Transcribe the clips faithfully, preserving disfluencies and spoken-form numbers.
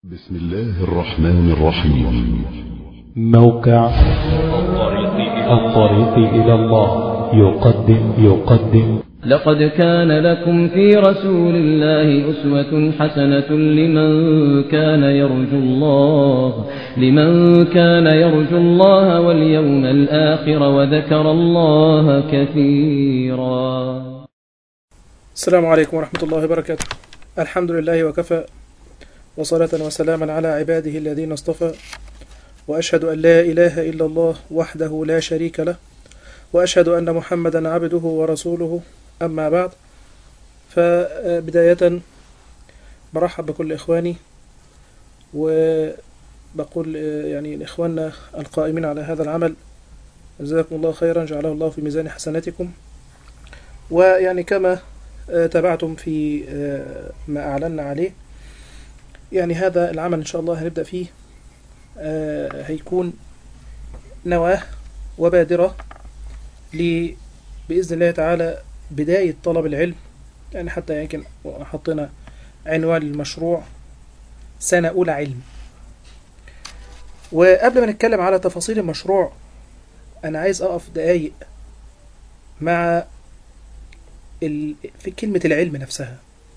بسم الله الرحمن الرحيم. موقع الطريق إلى الله يقدم يقدم لقد كان لكم في رسول الله أسوة حسنة لمن كان يرجو الله لمن كان يرجو الله واليوم الآخر وذكر الله كثيرا. السلام عليكم ورحمة الله وبركاته. الحمد لله وكفى، وصلاة وسلاما على عباده الذين اصطفى، وأشهد أن لا إله إلا الله وحده لا شريك له، وأشهد أن محمدا عبده ورسوله. أما بعد، فبداية برحب بكل إخواني، وبقول يعني لإخواننا القائمين على هذا العمل جزاكم الله خيرا، جعله الله في ميزان حسناتكم. ويعني كما تابعتم في ما أعلنا عليه، يعني هذا العمل إن شاء الله هنبدأ فيه آه هيكون نواة وبادرة ل بإذن الله تعالى بداية طلب العلم. يعني حتى يمكن حطينا عنوان المشروع سنة أولى علم. وقبل ما نتكلم على تفاصيل المشروع، أنا عايز أقف دقايق مع ال... في كلمة العلم نفسها.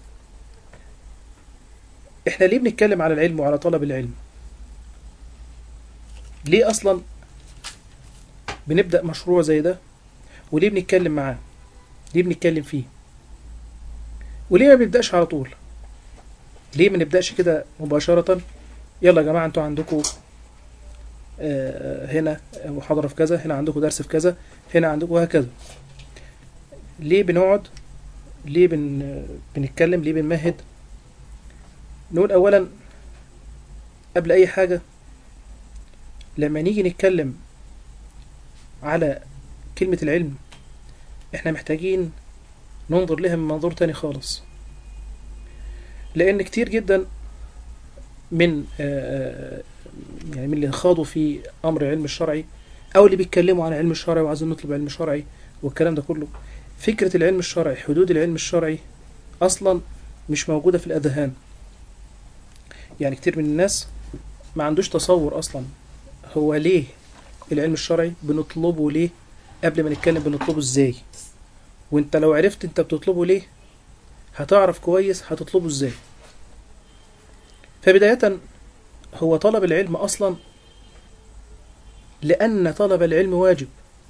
احنا ليه بنتكلم على العلم وعلى طلب العلم؟ ليه اصلا بنبدأ مشروع زي ده؟ وليه بنتكلم معاه؟ ليه بنتكلم فيه؟ وليه ما بنبدأش على طول؟ ليه ما نبدأش كده مباشرة؟ يلا يا جماعة، انتوا عندكم آه هنا محاضرة في كذا، هنا عندكم درس في كذا، هنا عندكم وهكذا. ليه بنقعد؟ ليه بن... بنتكلم؟ ليه بنمهد؟ نقول أولا قبل أي حاجة، لما نيجي نتكلم على كلمة العلم، احنا محتاجين ننظر لها من منظور تاني خالص. لأن كتير جدا من يعني من اللي خاضوا في أمر علم الشرعي، أو اللي بيتكلموا عن علم الشرعي وعايزين نطلب علم الشرعي والكلام ده كله، فكرة العلم الشرعي، حدود العلم الشرعي أصلا مش موجودة في الأذهان. يعني كتير من الناس ما عندوش تصور أصلا هو ليه العلم الشرعي بنطلبه، ليه قبل ما نتكلم بنطلبه ازاي. وانت لو عرفت انت بتطلبه ليه، هتعرف كويس هتطلبه ازاي. فبداية، هو طلب العلم أصلا لأن طلب العلم واجب.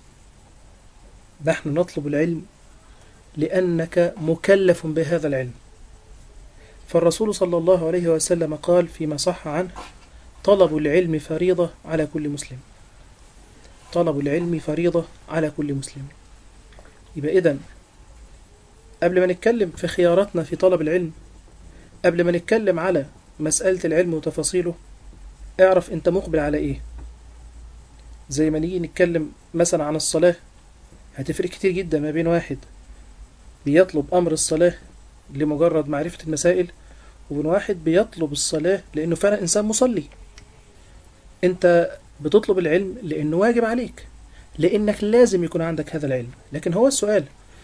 نحن نطلب العلم لأنك مكلف بهذا العلم. فالرسول صلى الله عليه وسلم قال فيما صح عنه: طلب العلم فريضة على كل مسلم. طلب العلم فريضة على كل مسلم. يبقى إذن قبل ما نتكلم في خياراتنا في طلب العلم، قبل ما نتكلم على مسألة العلم وتفاصيله، اعرف انت مقبل على ايه. زي ما نيجي نتكلم مثلا عن الصلاة، هتفرق كتير جدا ما بين واحد بيطلب أمر الصلاة لمجرد معرفة المسائل، وبين واحد بيطلب الصلاة لأنه فعلا إنسان مصلي. انت بتطلب العلم لأنه واجب عليك، لأنك لازم يكون عندك هذا العلم. لكن هو السؤال،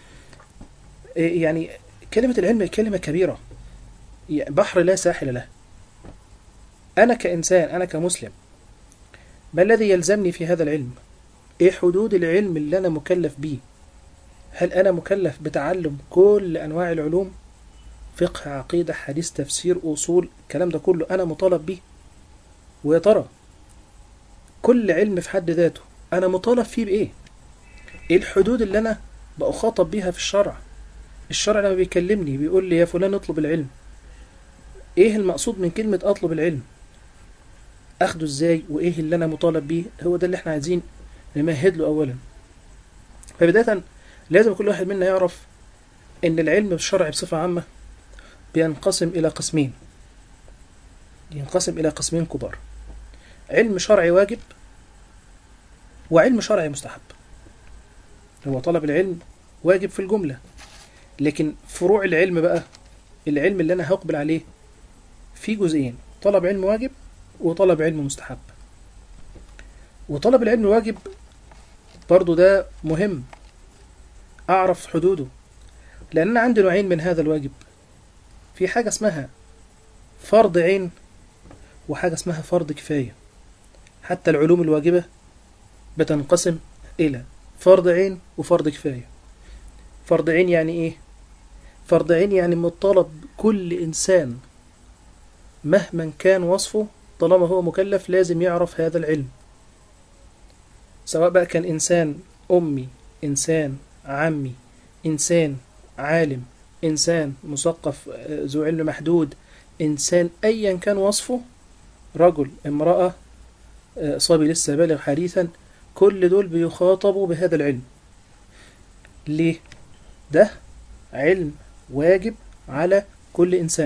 يعني كلمة العلم كلمة كبيرة، بحر لا ساحل له. أنا كإنسان، أنا كمسلم، ما الذي يلزمني في هذا العلم؟ إيه حدود العلم اللي أنا مكلف به؟ هل أنا مكلف بتعلم كل أنواع العلوم؟ فقه، عقيدة، حديث، تفسير، أصول، الكلام ده كله أنا مطالب به؟ ويا ترى كل علم في حد ذاته أنا مطالب فيه بإيه؟ إيه الحدود اللي أنا بأخاطب بيها في الشرع؟ الشرع لما بيكلمني بيقول لي يا فلان اطلب العلم، إيه المقصود من كلمة أطلب العلم؟ أخده إزاي؟ وإيه اللي أنا مطالب بيه؟ هو ده اللي إحنا عايزين نمهد له أولا. فبداية لازم كل واحد منا يعرف إن العلم بالشرع بصفة عامة بينقسم إلى قسمين، ينقسم إلى قسمين كبار: علم شرعي واجب، وعلم شرعي مستحب. هو طلب العلم واجب في الجملة، لكن فروع العلم بقى، العلم اللي أنا هقبل عليه، في جزئين: طلب علم واجب وطلب علم مستحب. وطلب العلم الواجب برضو ده مهم أعرف حدوده، لأن عندي نوعين من هذا الواجب. في حاجة اسمها فرض عين، وحاجة اسمها فرض كفاية. حتى العلوم الواجبة بتنقسم إلى فرض عين وفرض كفاية. فرض عين يعني إيه؟ فرض عين يعني مطالب كل إنسان مهما كان وصفه طالما هو مكلف لازم يعرف هذا العلم، سواء بقى كان إنسان أمي، إنسان عمي، إنسان عالم، إنسان مثقف ذو علم محدود، إنسان أيا كان وصفه، رجل، امرأة، صبي لسه بالغ حديثا، كل دول بيخاطبوا بهذا العلم. ليه؟ ده علم واجب على كل إنسان.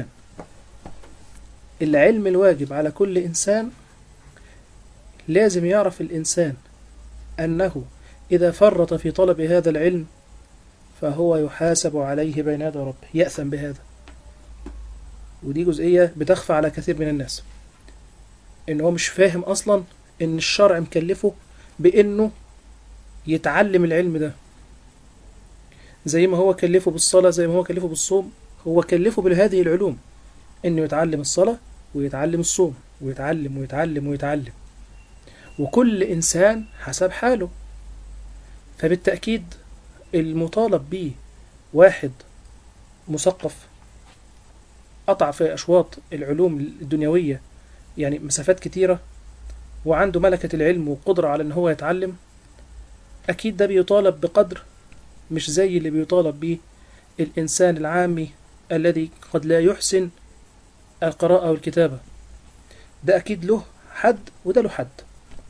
العلم الواجب على كل إنسان لازم يعرف الإنسان أنه إذا فرط في طلب هذا العلم فهو يحاسب عليه بين يدي ربه، يأثم بهذا. ودي جزئية بتخفى على كثير من الناس، إن هو مش فاهم أصلا إن الشرع مكلفه بإنه يتعلم العلم ده، زي ما هو كلفه بالصلاة، زي ما هو كلفه بالصوم، هو كلفه بهذه العلوم، إنه يتعلم الصلاة ويتعلم الصوم ويتعلم ويتعلم ويتعلم، وكل إنسان حسب حاله. فبالتأكيد المطالب به واحد مثقف قطع في أشواط العلوم الدنيوية يعني مسافات كتيرة، وعنده ملكة العلم وقدرة على أن هو يتعلم، أكيد ده بيطالب بقدر مش زي اللي بيطالب به الإنسان العامي الذي قد لا يحسن القراءة والكتابة. ده أكيد له حد وده له حد.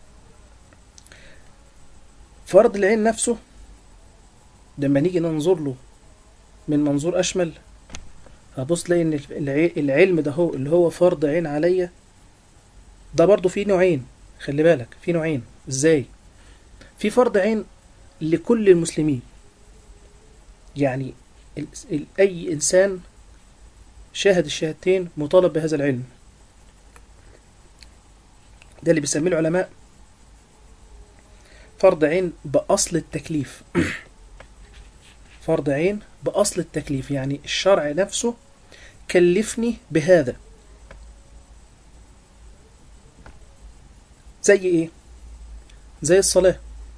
فرض العين نفسه لما نيجي ننظر له من منظور أشمل هبص تلاقي إن العلم ده هو اللي هو فرض عين عليا، ده برضو فيه نوعين. خلي بالك فيه نوعين. إزاي؟ في فرض عين لكل المسلمين، يعني أي إنسان شاهد الشهادتين مطالب بهذا العلم. ده اللي بيسميه العلماء فرض عين بأصل التكليف. فرض عين بأصل التكليف، يعني الشرع نفسه كلفني بهذا. زي إيه؟ زي الصلاة.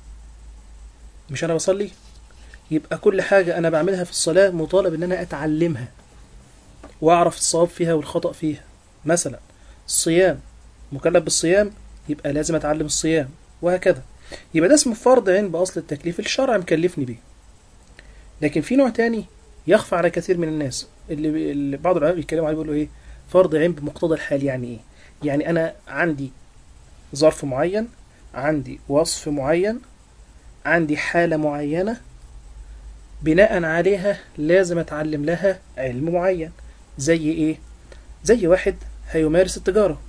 مش أنا بصلي؟ يبقى كل حاجة أنا بعملها في الصلاة مطالب إن أنا أتعلمها وأعرف الصواب فيها والخطأ فيها. مثلا الصيام، مكلف بالصيام يبقى لازم أتعلم الصيام، وهكذا. يبقى ده اسمه فرض عين بأصل التكليف، الشرع مكلفني بيه. لكن في نوع تاني يخفى على كثير من الناس، اللي, اللي بعض العلماء بيتكلموا عليه بيقولوا إيه؟ فرض عين بمقتضى الحال. يعني إيه؟ يعني أنا عندي ظرف معين، عندي وصف معين، عندي حالة معينة، بناء عليها لازم أتعلم لها علم معين. زي إيه؟ زي واحد هيمارس التجارة.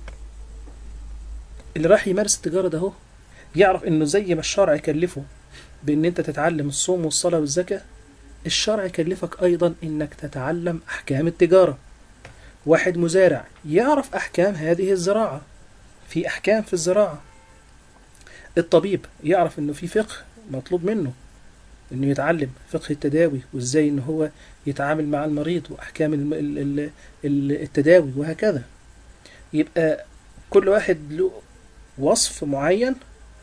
اللي راح يمارس التجارة ده هو يعرف إنه زي ما الشرع يكلفه بإن أنت تتعلم الصوم والصلاة والزكاة، الشرع يكلفك أيضا إنك تتعلم أحكام التجارة. واحد مزارع يعرف أحكام هذه الزراعة، في أحكام في الزراعة. الطبيب يعرف إنه في فقه مطلوب منه، إنه يتعلم فقه التداوي وإزاي إنه هو يتعامل مع المريض وأحكام التداوي وهكذا. يبقى كل واحد له وصف معين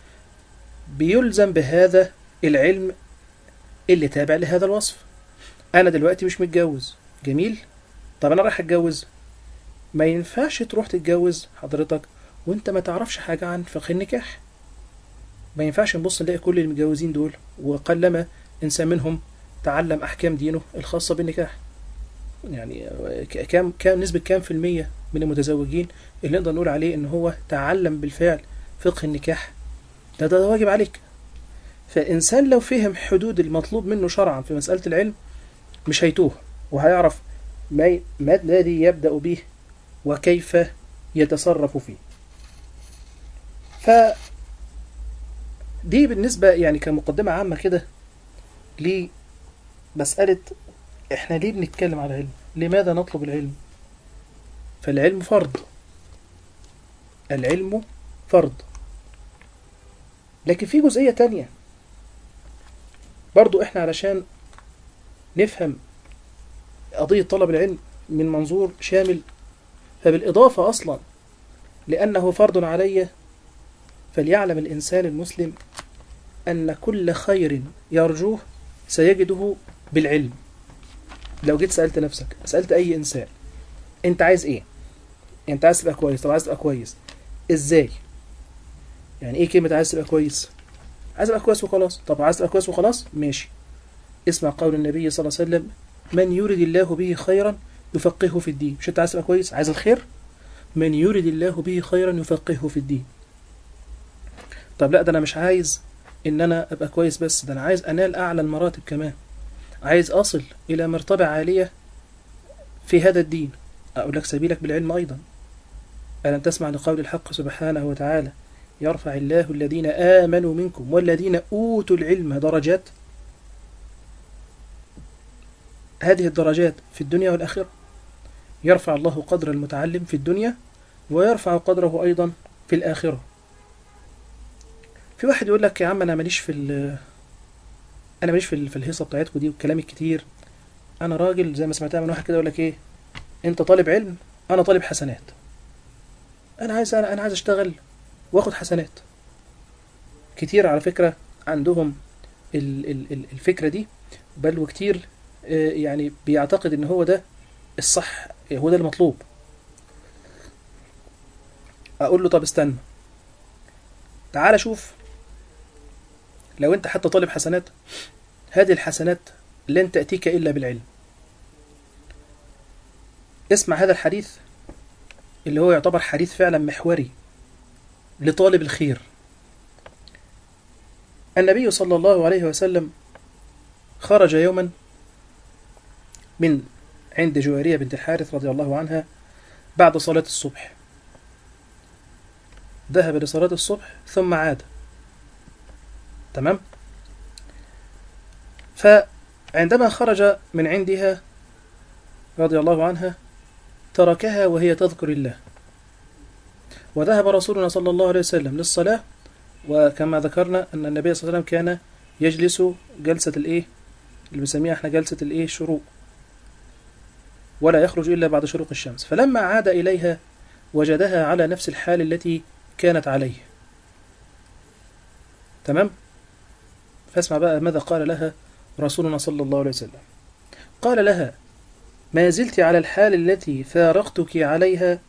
بيلزم بهذا العلم اللي تابع لهذا الوصف. أنا دلوقتي مش متجوز، جميل؟ طب أنا رايح أتجوز. ما ينفعش تروح تتجوز حضرتك وانت ما تعرفش حاجة عن فقه النكاح. ما ينفعش نبص نلاقي كل المتجوزين دول وقلما إنسان منهم تعلم أحكام دينه الخاصة بالنكاح. يعني كام كام نسبة كام في المية من المتزوجين اللي نقدر نقول عليه إن هو تعلم بالفعل فقه النكاح؟ ده ده واجب عليك. فإنسان لو فهم حدود المطلوب منه شرعا في مسألة العلم مش هيتوه، وهيعرف ما ما الذي يبدأ به وكيف يتصرف فيه. ف دي بالنسبة يعني كمقدمة عامة كده لمسألة احنا ليه بنتكلم على العلم، لماذا نطلب العلم. فالعلم فرض، العلم فرض. لكن في جزئية تانية برضو احنا علشان نفهم قضية طلب العلم من منظور شامل، فبالإضافة أصلا لأنه فرض علي. فليعلم الإنسان المسلم أن كل خير يرجوه سيجده بالعلم. لو جيت سألت نفسك، سألت أي إنسان أنت عايز إيه؟ أنت عايز تبقى كويس. طب عايز تبقى كويس إزاي؟ يعني إيه كلمة عايز تبقى كويس؟ عايز تبقى كويس وخلاص. طب عايز تبقى كويس وخلاص؟ ماشي. اسمع قول النبي صلى الله عليه وسلم: من يرد الله به خيرا يفقهه في الدين. مش أنت عايز تبقى كويس؟ عايز الخير؟ من يرد الله به خيرا يفقهه في الدين. طب لا، ده أنا مش عايز إن أنا أبقى كويس بس، ده أنا عايز أنال أعلى المراتب كمان، عايز أصل إلى مرتبة عالية في هذا الدين. أقول لك سبيلك بالعلم أيضا. ألم تسمع لقول الحق سبحانه وتعالى: يرفع الله الذين آمنوا منكم والذين أوتوا العلم درجات. هذه الدرجات في الدنيا والآخرة. يرفع الله قدر المتعلم في الدنيا ويرفع قدره أيضا في الآخرة. في واحد يقول لك: يا عم أنا ماليش في أنا ماليش في الهيصة بتاعتكم دي والكلام الكتير، أنا راجل زي ما سمعتها من واحد كده يقول لك إيه: أنت طالب علم، أنا طالب حسنات، أنا عايز أنا, أنا عايز أشتغل وآخد حسنات. كتير على فكرة عندهم الفكرة دي، بل وكتير يعني بيعتقد إن هو ده الصح، هو ده المطلوب. أقول له: طب استنى، تعال شوف، لو أنت حتى طالب حسنات، هذه الحسنات لن تأتيك إلا بالعلم. اسمع هذا الحديث اللي هو يعتبر حديث فعلا محوري لطالب الخير. النبي صلى الله عليه وسلم خرج يوما من عند جويرية بنت الحارث رضي الله عنها بعد صلاة الصبح. ذهب لصلاة الصبح ثم عاد. تمام؟ فعندما خرج من عندها رضي الله عنها تركها وهي تذكر الله، وذهب رسولنا صلى الله عليه وسلم للصلاة. وكما ذكرنا أن النبي صلى الله عليه وسلم كان يجلس جلسة الإيه اللي بنسميها احنا جلسة الإيه الشروق، ولا يخرج إلا بعد شروق الشمس. فلما عاد إليها وجدها على نفس الحال التي كانت عليه. تمام؟ فاسمع بقى ماذا قال لها رسولنا صلى الله عليه وسلم. قال لها: ما زلت على الحال التي فارقتك عليها؟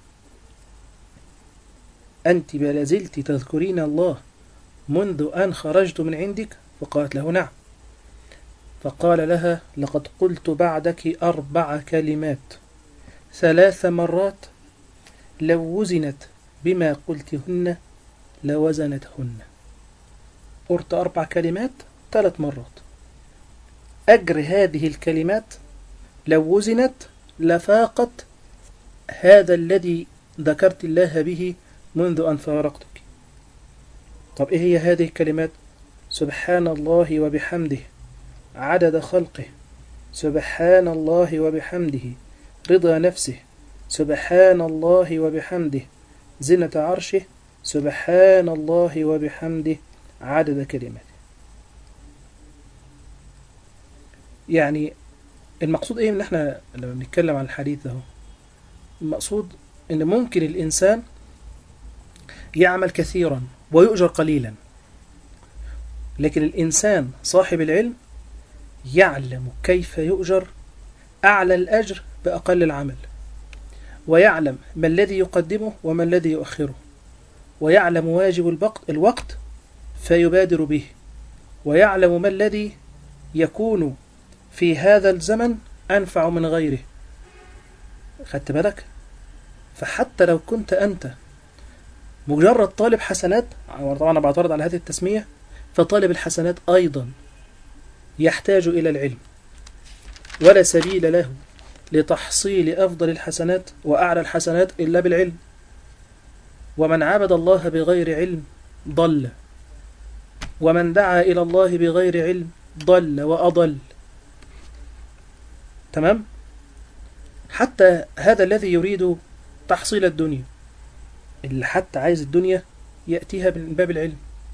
أنت بل زلت تذكرين الله منذ أن خرجت من عندك؟ فقالت له: نعم. فقال لها: لقد قلت بعدك أربع كلمات ثلاث مرات لو وزنت بما قلتهن لوزنتهن. قلت أربع كلمات ثلاث مرات، أجر هذه الكلمات لو وزنت لفاقت هذا الذي ذكرت الله به منذ أن فارقتك. طب إيه هي هذه الكلمات؟ سبحان الله وبحمده عدد خلقه، سبحان الله وبحمده رضا نفسه، سبحان الله وبحمده زنة عرشه، سبحان الله وبحمده عدد كلماته. يعني المقصود ايه من احنا لما بنتكلم عن الحديث ده؟ المقصود ان ممكن الانسان يعمل كثيرا ويؤجر قليلا، لكن الانسان صاحب العلم يعلم كيف يؤجر اعلى الاجر باقل العمل، ويعلم ما الذي يقدمه وما الذي يؤخره، ويعلم واجب الوقت فيبادر به، ويعلم ما الذي يكون في هذا الزمن أنفع من غيره. خدت بالك؟ فحتى لو كنت أنت مجرد طالب حسنات، طبعا أنا بعترض على هذه التسمية، فطالب الحسنات أيضا يحتاج إلى العلم، ولا سبيل له لتحصيل أفضل الحسنات وأعلى الحسنات إلا بالعلم. ومن عبد الله بغير علم ضل، ومن دعا إلى الله بغير علم ضل وأضل. تمام؟ حتى هذا الذي يريد تحصيل الدنيا، اللي حتى عايز الدنيا يأتيها من باب العلم،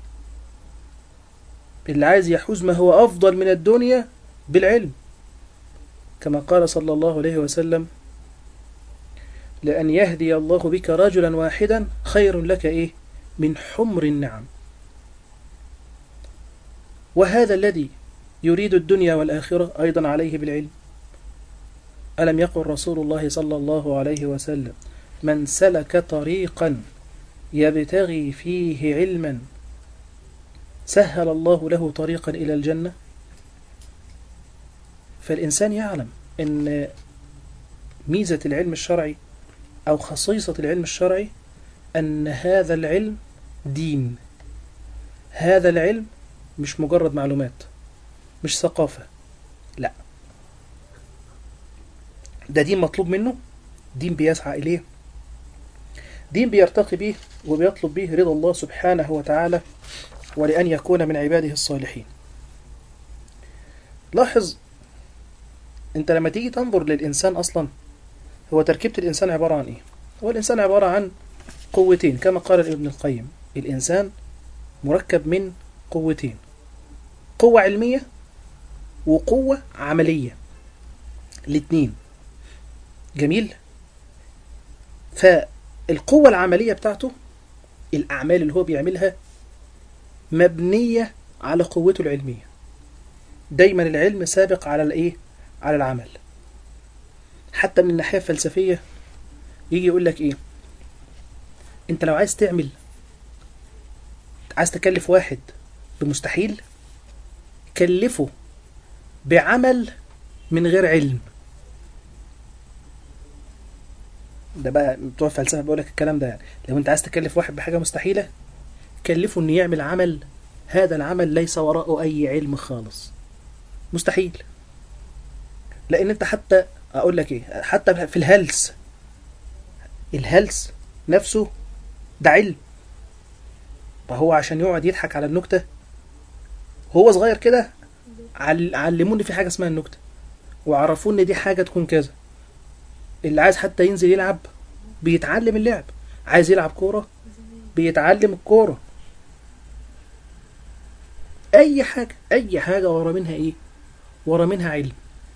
اللي عايز يحوز ما هو أفضل من الدنيا بالعلم، كما قال صلى الله عليه وسلم: لأن يهدي الله بك رجلا واحدا خير لك إيه من حمر النعم. وهذا الذي يريد الدنيا والآخرة أيضا عليه بالعلم. ألم يقل رسول الله صلى الله عليه وسلم من سلك طريقا يبتغي فيه علما سهل الله له طريقا إلى الجنة. فالإنسان يعلم أن ميزة العلم الشرعي أو خصيصة العلم الشرعي أن هذا العلم دين. هذا العلم مش مجرد معلومات، مش ثقافة، لا، ده دين مطلوب منه، دين بيسعى إليه، دين بيرتقي به وبيطلب به رضا الله سبحانه وتعالى ولأن يكون من عباده الصالحين. لاحظ انت لما تيجي تنظر للإنسان أصلا، هو تركيبة الإنسان عبارة عن إيه؟ هو الإنسان عبارة عن قوتين كما قال ابن القيم. الإنسان مركب من قوتين، قوة علمية وقوة عملية، الاثنين. جميل. فالقوة العملية بتاعته الأعمال اللي هو بيعملها مبنية على قوته العلمية. دايما العلم سابق على الايه؟ على العمل. حتى من الناحية الفلسفية يجي يقول لك ايه؟ انت لو عايز تعمل، عايز تكلف واحد بمستحيل، كلفه بعمل من غير علم. ده بقى بتوع الفلسفة بيقول لك الكلام ده. يعني لو انت عايز تكلف واحد بحاجة مستحيلة، كلفه انه يعمل عمل، هذا العمل ليس وراءه اي علم خالص، مستحيل. لان انت حتى اقول لك ايه، حتى في الهلس، الهلس نفسه ده علم. فهو عشان يقعد يضحك على النكتة هو صغير كده، علموني في حاجة اسمها النكتة وعرفوني دي حاجة تكون كذا. اللي عايز حتى ينزل يلعب بيتعلم اللعب، عايز يلعب كورة بيتعلم الكورة. اي حاجة اي حاجة ورا منها ايه؟ ورا منها علم.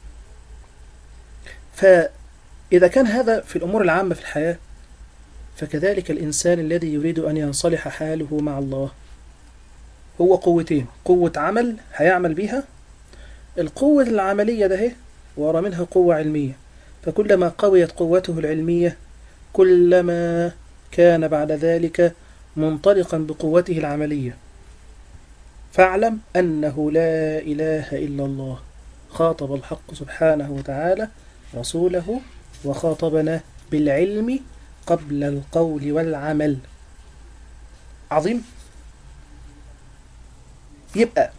فاذا كان هذا في الامور العامة في الحياة، فكذلك الانسان الذي يريد ان ينصلح حاله مع الله هو قوتين، قوة عمل هيعمل بيها، القوة العملية ده هي ورا منها قوة علمية. فكلما قويت قوته العلمية كلما كان بعد ذلك منطلقا بقوته العملية. فاعلم أنه لا إله إلا الله. خاطب الحق سبحانه وتعالى رسوله وخاطبنا بالعلم قبل القول والعمل. عظيم. يبقى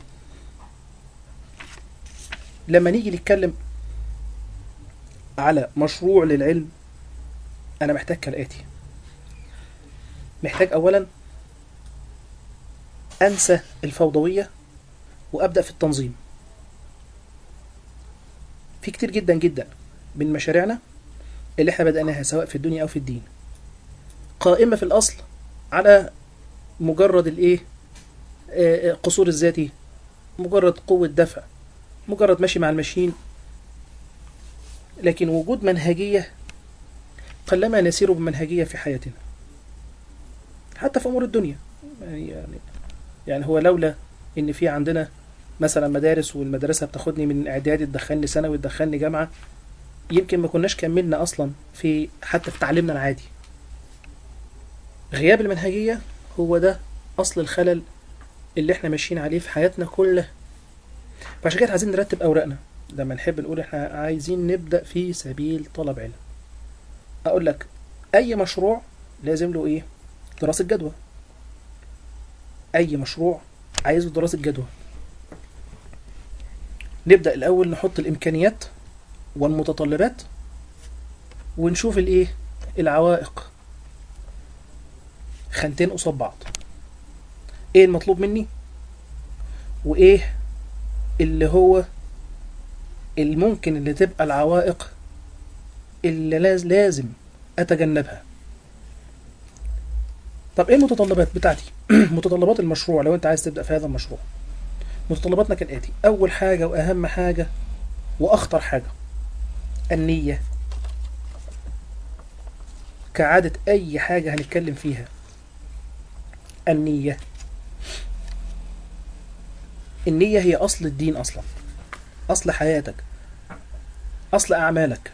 لما نيجي نتكلم على مشروع للعلم، أنا محتاج كالآتي. محتاج أولا أنسى الفوضوية وأبدأ في التنظيم. في كتير جدا جدا من مشاريعنا اللي احنا بدأناها سواء في الدنيا أو في الدين قائمة في الأصل على مجرد الإيه؟ قصور الذاتي، مجرد قوة دفع، مجرد ماشي مع الماشيين. لكن وجود منهجية قلما نسير بمنهجية في حياتنا حتى في أمور الدنيا. يعني يعني هو لولا إن في عندنا مثلا مدارس، والمدرسة بتاخدني من إعدادي تدخلني ثانوي تدخلني جامعة، يمكن ما كناش كملنا أصلا في حتى في تعليمنا العادي. غياب المنهجية هو ده أصل الخلل اللي احنا ماشيين عليه في حياتنا كلها. فعشان كده عايزين نرتب أوراقنا لما نحب نقول احنا عايزين نبدأ في سبيل طلب علم. أقول لك أي مشروع لازم له إيه؟ دراسة جدوى. أي مشروع عايز له دراسة جدوى. نبدأ الأول نحط الإمكانيات والمتطلبات ونشوف الإيه؟ العوائق. خانتين قصاد بعض. إيه المطلوب مني؟ وإيه اللي هو الممكن اللي تبقى العوائق اللي لازم أتجنبها. طب إيه المتطلبات بتاعتي؟ متطلبات المشروع لو أنت عايز تبدأ في هذا المشروع. متطلباتنا كالآتي. أول حاجة وأهم حاجة وأخطر حاجة النية. كعادة أي حاجة هنتكلم فيها النية. النية هي أصل الدين أصلا، أصل حياتك، أصل أعمالك.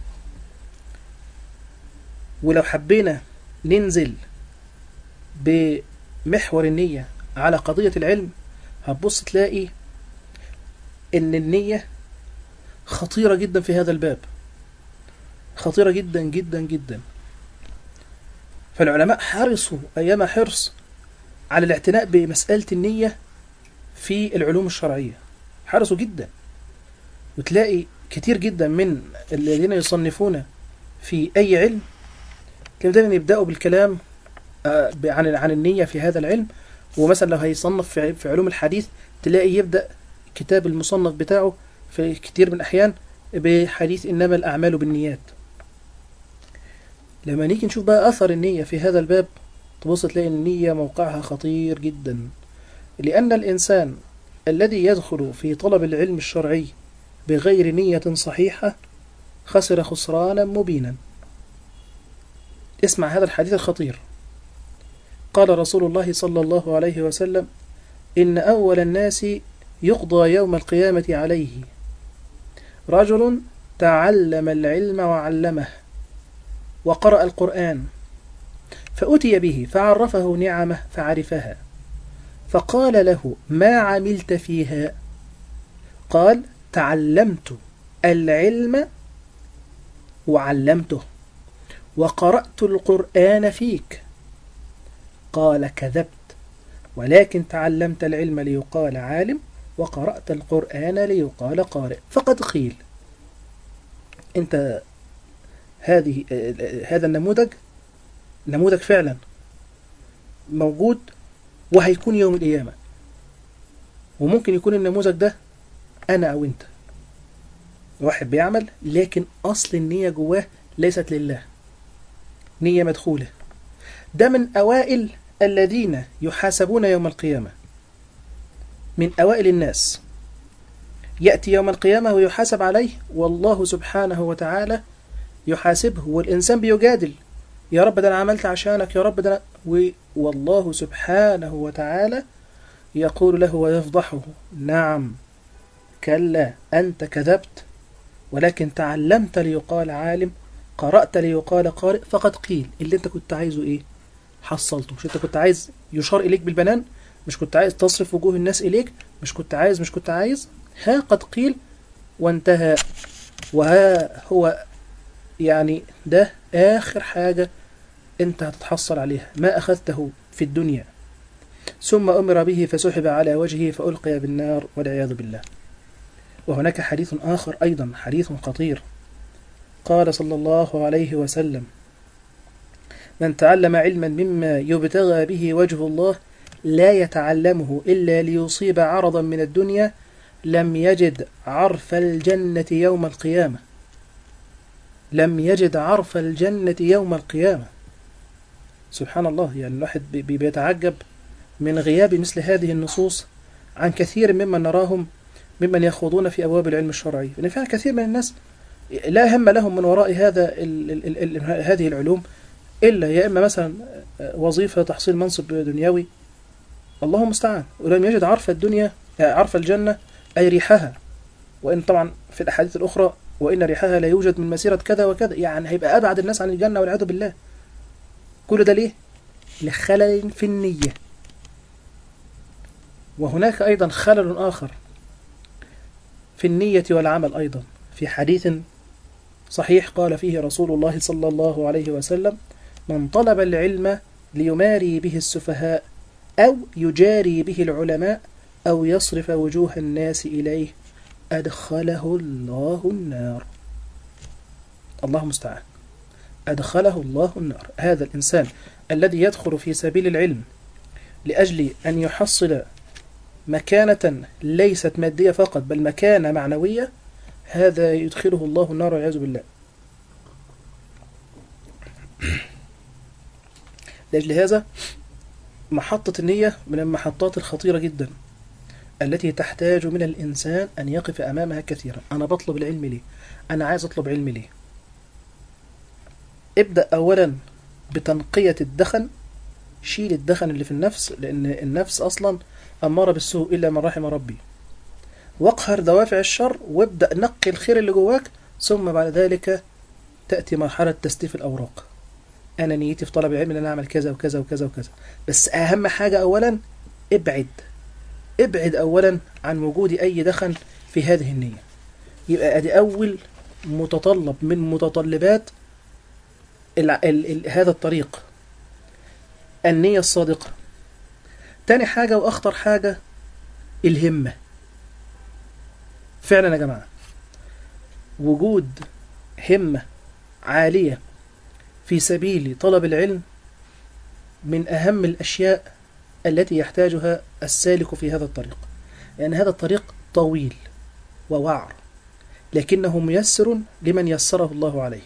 ولو حبينا ننزل بمحور النية على قضية العلم، هتبص تلاقي إن النية خطيرة جدا في هذا الباب، خطيرة جدا جدا جدا. فالعلماء حرصوا أيام حرص على الاعتناء بمسألة النية في العلوم الشرعية، حرصوا جدا. وتلاقي كتير جدا من الذين يصنفون في أي علم كانوا دايما يبدأوا بالكلام عن عن النية في هذا العلم. ومثلا لو هيصنف في علوم الحديث تلاقي يبدأ كتاب المصنف بتاعه في كتير من الأحيان بحديث إنما الأعمال بالنيات. لما نيجي نشوف بقى أثر النية في هذا الباب، تبص تلاقي النية موقعها خطير جدا، لأن الإنسان الذي يدخل في طلب العلم الشرعي بغير نية صحيحة خسر خسرانا مبينا. اسمع هذا الحديث الخطير. قال رسول الله صلى الله عليه وسلم: إن أول الناس يقضى يوم القيامة عليه رجل تعلم العلم وعلمه وقرأ القرآن، فأتي به فعرفه نعمه فعرفها، فقال له: ما عملت فيها؟ قال: تعلمت العلم وعلمته وقرأت القرآن فيك. قال: كذبت، ولكن تعلمت العلم ليقال عالم وقرأت القرآن ليقال قارئ. فقد قيل. انت هذه هذا النموذج نموذج فعلا موجود وهيكون يوم القيامة، وممكن يكون النموذج ده أنا أو أنت. واحد بيعمل لكن أصل النية جواه ليست لله، نية مدخولة. ده من أوائل الذين يحاسبون يوم القيامة، من أوائل الناس يأتي يوم القيامة ويحاسب عليه، والله سبحانه وتعالى يحاسبه، والإنسان بيجادل: يا رب ده أنا عملت عشانك، يا رب ده أنا... والله سبحانه وتعالى يقول له ويفضحه: نعم، كلا، أنت كذبت، ولكن تعلمت ليقال عالم، قرأت ليقال قارئ. فقد قيل. اللي انت كنت عايزه ايه؟ حصلته. مش انت كنت عايز يشار إليك بالبنان؟ مش كنت عايز تصرف وجوه الناس إليك؟ مش كنت عايز مش كنت عايز ها قد قيل وانتهى. وها هو يعني ده آخر حاجة انت هتتحصل عليها، ما أخذته في الدنيا. ثم أمر به فسحب على وجهه فألقي بالنار والعياذ بالله. وهناك حديث آخر أيضا، حديث خطير. قال صلى الله عليه وسلم: من تعلم علما مما يبتغى به وجه الله لا يتعلمه إلا ليصيب عرضا من الدنيا لم يجد عرف الجنة يوم القيامة. لم يجد عرف الجنة يوم القيامة. سبحان الله. يعني الواحد بيتعجب من غياب مثل هذه النصوص عن كثير ممن نراهم ممن يخوضون في أبواب العلم الشرعي. لأن فيها كثير من الناس لا هم لهم من وراء هذا ال ال ال هذه العلوم إلا يا إما مثلا وظيفة تحصيل منصب دنيوي، الله المستعان، ولم يجد عرف الدنيا، عرف الجنة أي ريحها. وإن طبعا في الأحاديث الأخرى وإن ريحها لا يوجد من مسيرة كذا وكذا، يعني هيبقى أبعد الناس عن الجنة والعياذ بالله. كل ده ليه؟ لخلل في النية. وهناك أيضا خلل آخر في النية والعمل أيضا. في حديث صحيح قال فيه رسول الله صلى الله عليه وسلم: من طلب العلم ليماري به السفهاء أو يجاري به العلماء أو يصرف وجوه الناس إليه أدخله الله النار. الله مستعان. أدخله الله النار. هذا الإنسان الذي يدخل في سبيل العلم لأجل أن يحصل مكانة ليست مادية فقط بل مكانة معنوية، هذا يدخله الله النار والعياذ بالله. لأجل هذا محطة النية من المحطات الخطيرة جدا التي تحتاج من الإنسان أن يقف أمامها كثيرا. أنا بطلب العلم ليه؟ أنا عايز أطلب علم ليه؟ ابدأ أولا بتنقية الدخن شيل الدخن اللي في النفس، لأن النفس أصلا أمارة بالسوء إلا من رحم ربي. واقهر دوافع الشر وابدأ نقي الخير اللي جواك، ثم بعد ذلك تأتي مرحلة تستيف الأوراق. أنا نيتي في طلب العلم أن أنا أعمل كذا وكذا وكذا وكذا، بس أهم حاجة أولا ابعد ابعد أولا عن وجود أي دخن في هذه النية. يبقى أدي أول متطلب من متطلبات ال ال ال هذا الطريق، النية الصادقة. تاني حاجة وأخطر حاجة الهمة. فعلا يا جماعة وجود همة عالية في سبيل طلب العلم من أهم الأشياء التي يحتاجها السالك في هذا الطريق، لأن هذا الطريق طويل ووعر، لكنه ميسر لمن يسره الله عليه.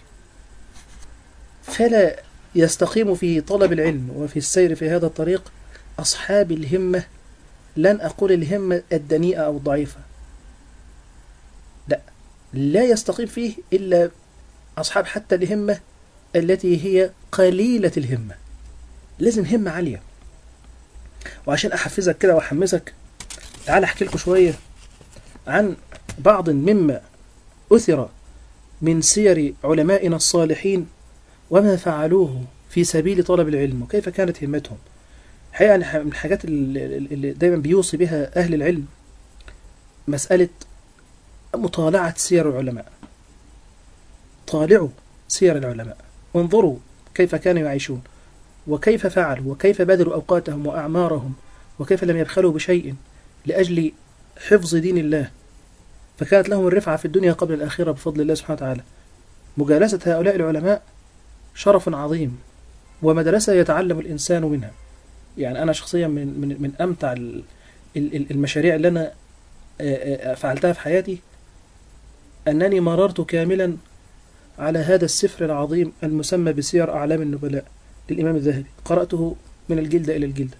فلا يستقيم في طلب العلم وفي السير في هذا الطريق أصحاب الهمة، لن أقول الهمة الدنيئة أو الضعيفة، لا، لا يستقيم فيه إلا أصحاب حتى الهمة التي هي قليلة الهمة. لازم همة عالية. وعشان أحفزك كده وأحمسك، تعال أحكي لكم شوية عن بعض مما أثر من سير علمائنا الصالحين وما فعلوه في سبيل طلب العلم وكيف كانت همتهم. حقيقة من الحاجات اللي دايما بيوصي بها أهل العلم مسألة مطالعة سير العلماء. طالعوا سير العلماء، انظروا كيف كانوا يعيشون وكيف فعلوا وكيف بذلوا أوقاتهم وأعمارهم وكيف لم يبخلوا بشيء لأجل حفظ دين الله، فكانت لهم الرفعة في الدنيا قبل الآخرة بفضل الله سبحانه وتعالى. مجالسة هؤلاء العلماء شرف عظيم ومدرسة يتعلم الإنسان منها. يعني أنا شخصيا من, من, من أمتع المشاريع اللي أنا فعلتها في حياتي أنني مررت كاملا على هذا السفر العظيم المسمى بسير أعلام النبلاء للإمام الذهبي. قرأته من الجلدة إلى الجلدة،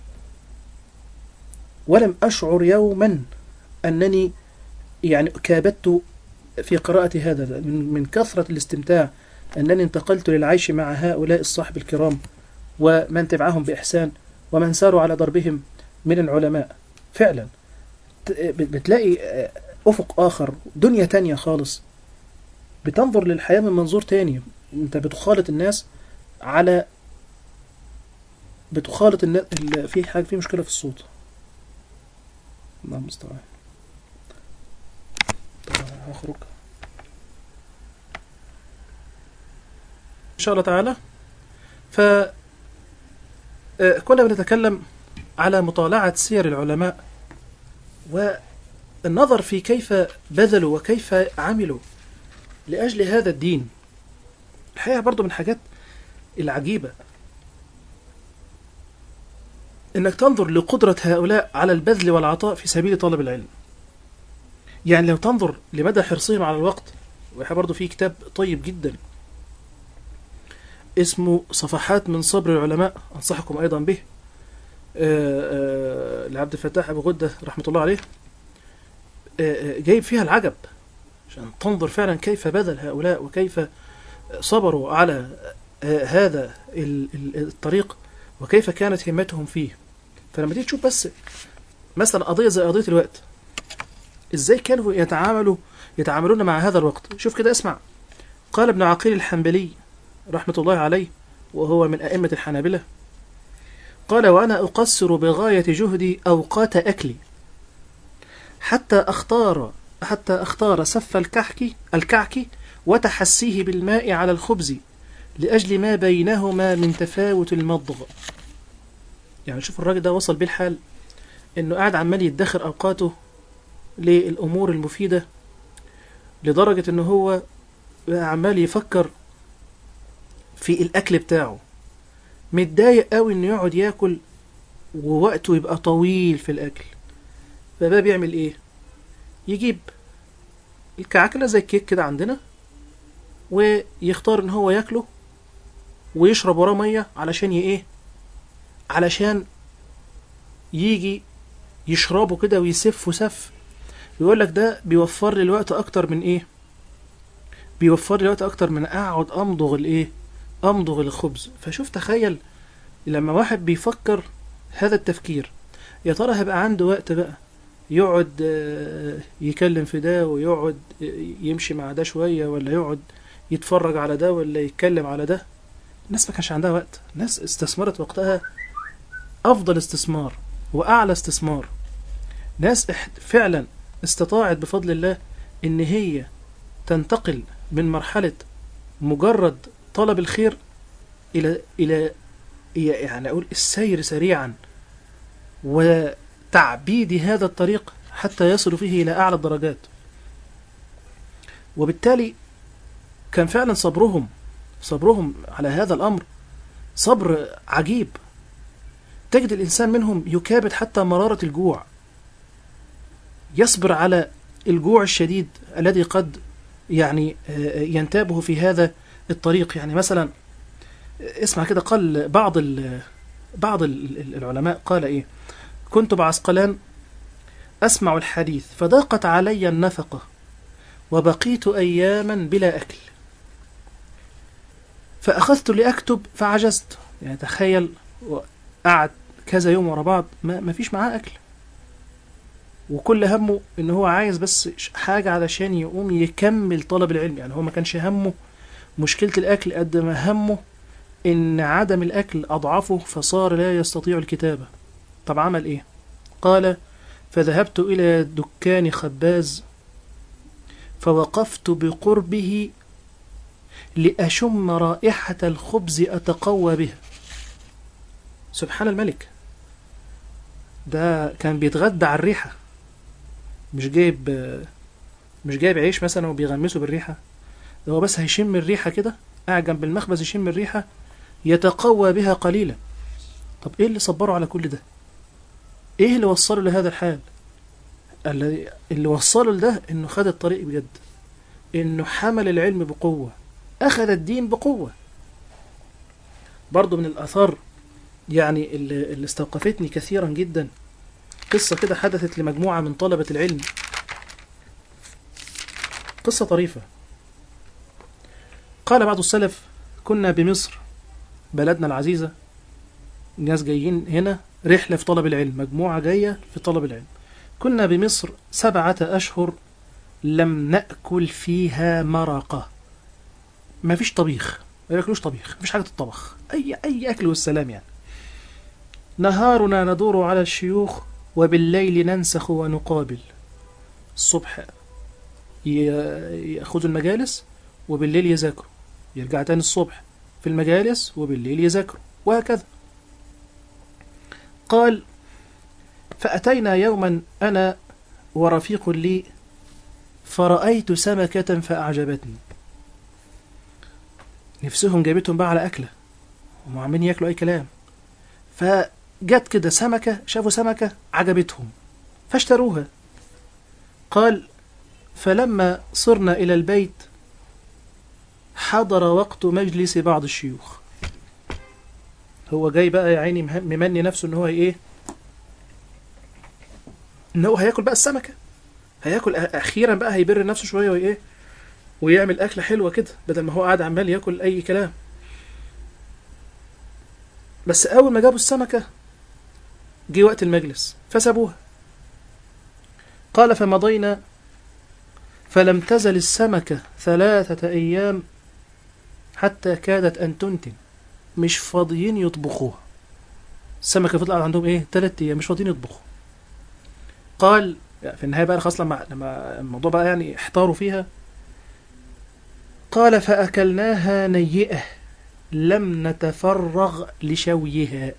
ولم أشعر يوما أنني يعني كابدت في قراءة هذا من, من كثرة الاستمتاع، أنني انتقلت للعيش مع هؤلاء الصحب الكرام ومن تبعهم بإحسان ومن ساروا على دربهم من العلماء. فعلا بتلاقي أفق آخر، دنيا تانية خالص، بتنظر للحياة من منظور تاني. انت بتخالط الناس على بتخالط الناس. في حاجة، في مشكلة في الصوت، الله المستعان. هخرج إن شاء الله تعالى. فكنا بنتكلم على مطالعة سير العلماء والنظر في كيف بذلوا وكيف عملوا لأجل هذا الدين. الحقيقة برضو من الحاجات العجيبة إنك تنظر لقدرة هؤلاء على البذل والعطاء في سبيل طلب العلم. يعني لو تنظر لمدى حرصهم على الوقت، وإحنا برضو في كتاب طيب جدا اسمه صفحات من صبر العلماء، أنصحكم أيضا به، لعبد الفتاح أبو غدة رحمة الله عليه، جايب فيها العجب عشان تنظر فعلا كيف بذل هؤلاء وكيف صبروا على هذا الطريق وكيف كانت همتهم فيه. فلما تيجي تشوف بس مثلا قضية زي قضية الوقت، ازاي كانوا يتعاملوا يتعاملون مع هذا الوقت. شوف كده، اسمع. قال ابن عقيل الحنبلي رحمة الله عليه وهو من أئمة الحنابلة، قال: وأنا أقصر بغاية جهدي أوقات أكلي حتى أختار حتى أختار سف الكحك الكعك وتحسيه بالماء على الخبز لأجل ما بينهما من تفاوت المضغ. يعني شوف الراجل ده وصل بالحال إنه قاعد عمال يدخر أوقاته للأمور المفيدة، لدرجة إنه هو عمال يفكر في الأكل بتاعه، متضايق قوي إنه يقعد ياكل ووقته يبقى طويل في الأكل. فبقى بيعمل إيه؟ يجيب الكعكلة زي الكيك كده عندنا ويختار إن هو ياكله ويشرب وراه مية علشان إيه؟ علشان يجي يشربه كده ويسف وسف. يقول لك ده بيوفر لي الوقت أكتر من إيه؟ بيوفر لي الوقت أكتر من أقعد أمضغ الإيه؟ أمضغ الخبز. فشوف، تخيل لما واحد بيفكر هذا التفكير، يا ترى هيبقى عنده وقت بقى يقعد يكلم في ده ويقعد يمشي مع ده شوية، ولا يقعد يتفرج على ده ولا يتكلم على ده؟ الناس ما كانش عندها وقت. الناس استثمرت وقتها أفضل استثمار وأعلى استثمار. ناس فعلا استطاعت بفضل الله إن هي تنتقل من مرحلة مجرد طلب الخير إلى إلى يعني أقول السير سريعا وتعبيد هذا الطريق حتى يصلوا فيه إلى أعلى الدرجات. وبالتالي كان فعلا صبرهم صبرهم على هذا الأمر صبر عجيب. تجد الإنسان منهم يكابد حتى مرارة الجوع، يصبر على الجوع الشديد الذي قد يعني ينتابه في هذا الطريق. يعني مثلا اسمع كده، قال بعض بعض العلماء قال إيه: كنت بعسقلان أسمع الحديث فضاقت علي النفقة وبقيت أياما بلا أكل، فأخذت لأكتب فعجزت. يعني تخيل، قعد كذا يوم ورا بعض ما, ما فيش معاه أكل، وكل همه إن هو عايز بس حاجة علشان يقوم يكمل طلب العلم. يعني هو ما كانش همه مشكلة الأكل قد ما همه إن عدم الأكل أضعفه فصار لا يستطيع الكتابة. طب عمل إيه؟ قال: فذهبت إلى دكان خباز فوقفت بقربه لأشم رائحة الخبز أتقوى بها. سبحان الملك، ده كان بيتغدى على الريحة، مش جايب مش جايب عيش مثلا وبيغمسه بالريحة، ده هو بس هيشم الريحة كده، قاعد جنب المخبز يشم الريحة يتقوى بها قليلا. طب ايه اللي صبره على كل ده؟ ايه اللي وصله لهذا الحال؟ اللي, اللي وصله لده انه خد الطريق بجد، انه حمل العلم بقوة، اخذ الدين بقوة. برضو من الاثار يعني اللي, اللي استوقفتني كثيرا جدا قصة كده حدثت لمجموعة من طلبة العلم، قصة طريفة. قال بعض السلف: كنا بمصر بلدنا العزيزة، ناس جايين هنا رحلة في طلب العلم، مجموعة جاية في طلب العلم. كنا بمصر سبعة أشهر لم نأكل فيها مرقة. ما فيش طبيخ، ما يأكلوش طبيخ، ما فيش حاجة تطبخ، أي أي أكل والسلام. يعني نهارنا ندور على الشيوخ وبالليل ننسخ ونقابل. الصبح يأخذوا المجالس وبالليل يذاكروا، يرجع تاني الصبح في المجالس وبالليل يذاكروا، وهكذا. قال: فأتينا يوما أنا ورفيق لي فرأيت سمكة فأعجبتني. نفسهم جابتهم بقى على أكلة، هم عاملين يأكلوا أي كلام، فجت كده سمكة، شافوا سمكة عجبتهم فاشتروها. قال: فلما صرنا إلى البيت حضر وقت مجلس بعض الشيوخ. هو جاي بقى يا عيني ممني نفسه ان هو ايه، ان هو هياكل بقى السمكة، هياكل اخيرا بقى، هيبر نفسه شوية وايه ويعمل اكلة حلوة كده بدل ما هو قاعد عمال ياكل اي كلام. بس اول ما جابوا السمكة جه وقت المجلس فسابوها. قال: فمضينا فلم تزل السمكة ثلاثة ايام حتى كادت ان تنتن، مش فاضيين يطبخوها. السمكة فضل عندهم ايه ثلاثة ايام مش فاضيين يطبخوا. قال في النهاية بقى خلاص لما لما الموضوع بقى يعني احتاروا فيها، قال: فأكلناها نيئة لم نتفرغ لشويها.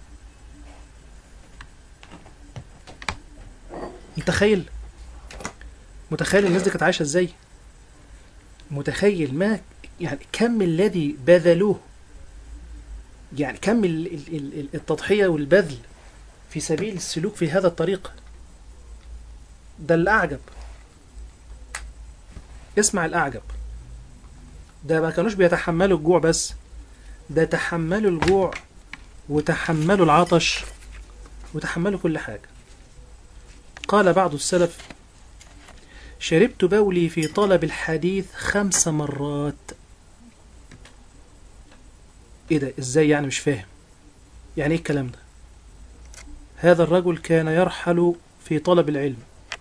متخيل متخيل الناس دي كانت عايشة ازاي؟ متخيل ما يعني كم الذي بذلوه، يعني كم التضحية والبذل في سبيل السلوك في هذا الطريق. ده الأعجب، اسمع الأعجب، ده ما كانوش بيتحملوا الجوع بس، ده تحملوا الجوع وتحملوا العطش وتحملوا كل حاجة. قال بعض السلف: شربت بولي في طلب الحديث خمس مرات. ايه ده ازاي يعني؟ مش فاهم. يعني ايه الكلام ده؟ هذا الرجل كان يرحل في طلب العلم.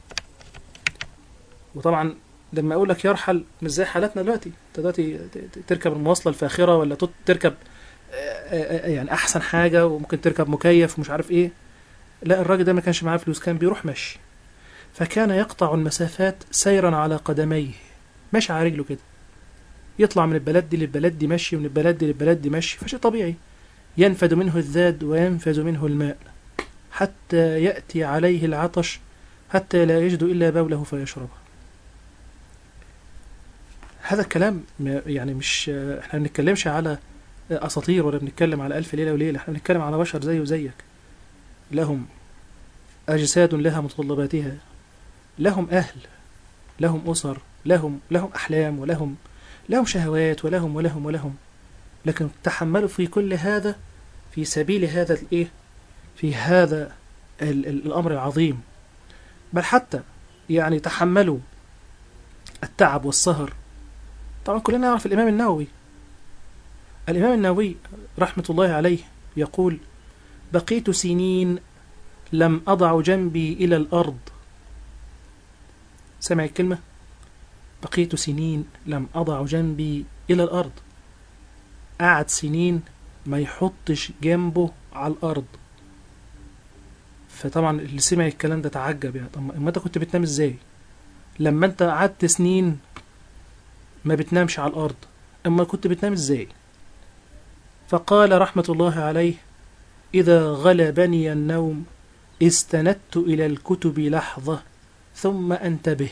وطبعا لما اقول لك يرحل مش زي حالتنا دلوقتي، انت دلوقتي تركب المواصله الفاخره ولا تركب يعني احسن حاجه، وممكن تركب مكيف ومش عارف ايه. لا، الراجل ده ما كانش معاه فلوس، كان بيروح مشي. فكان يقطع المسافات سيرا على قدميه، ماشي على رجله كده، يطلع من البلد دي للبلد دي مشي، ومن البلد دي للبلد دي مشي. فشيء طبيعي، ينفد منه الذاد وينفذ منه الماء حتى يأتي عليه العطش حتى لا يجد إلا بوله فيشربه. هذا الكلام يعني مش احنا ما بنتكلمش على أساطير ولا بنتكلم على ألف ليلة وليلة، احنا بنتكلم على بشر زي وزيك، لهم أجساد لها متطلباتها، لهم أهل، لهم أسر، لهم لهم أحلام، ولهم لهم شهوات، ولهم ولهم ولهم لكن تحملوا في كل هذا في سبيل هذا الإيه؟ في هذا ال ال الأمر العظيم. بل حتى يعني تحملوا التعب والسهر. طبعا كلنا نعرف الإمام النووي. الإمام النووي رحمة الله عليه يقول: بقيت سنين لم أضع جنبي إلى الأرض. سمع الكلمة؟ بقيت سنين لم أضع جنبي إلى الأرض. قعد سنين ما يحطش جنبه على الأرض. فطبعا اللي سمع الكلام ده تعجب، يعني طب ما انت كنت بتنام ازاي لما انت قعدت سنين ما بتنامش على الأرض؟ اما كنت بتنام ازاي؟ فقال رحمة الله عليه: إذا غلبني النوم استندت إلى الكتب لحظة ثم أنتبه.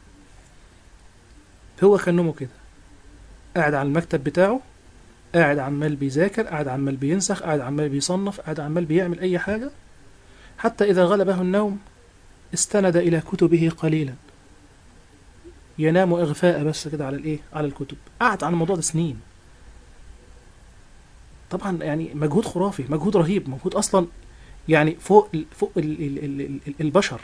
هو كان نومه كده، قاعد على المكتب بتاعه، قاعد عمال بيذاكر، قاعد عمال بينسخ، قاعد عمال بيصنف، قاعد عمال بيعمل أي حاجة، حتى إذا غلبه النوم استند إلى كتبه قليلا، ينام إغفاء بس كده على الإيه؟ على الكتب. قعد على الموضوع ده سنين. طبعا يعني مجهود خرافي، مجهود رهيب، مجهود أصلا يعني فوق فوق ال ال ال ال البشر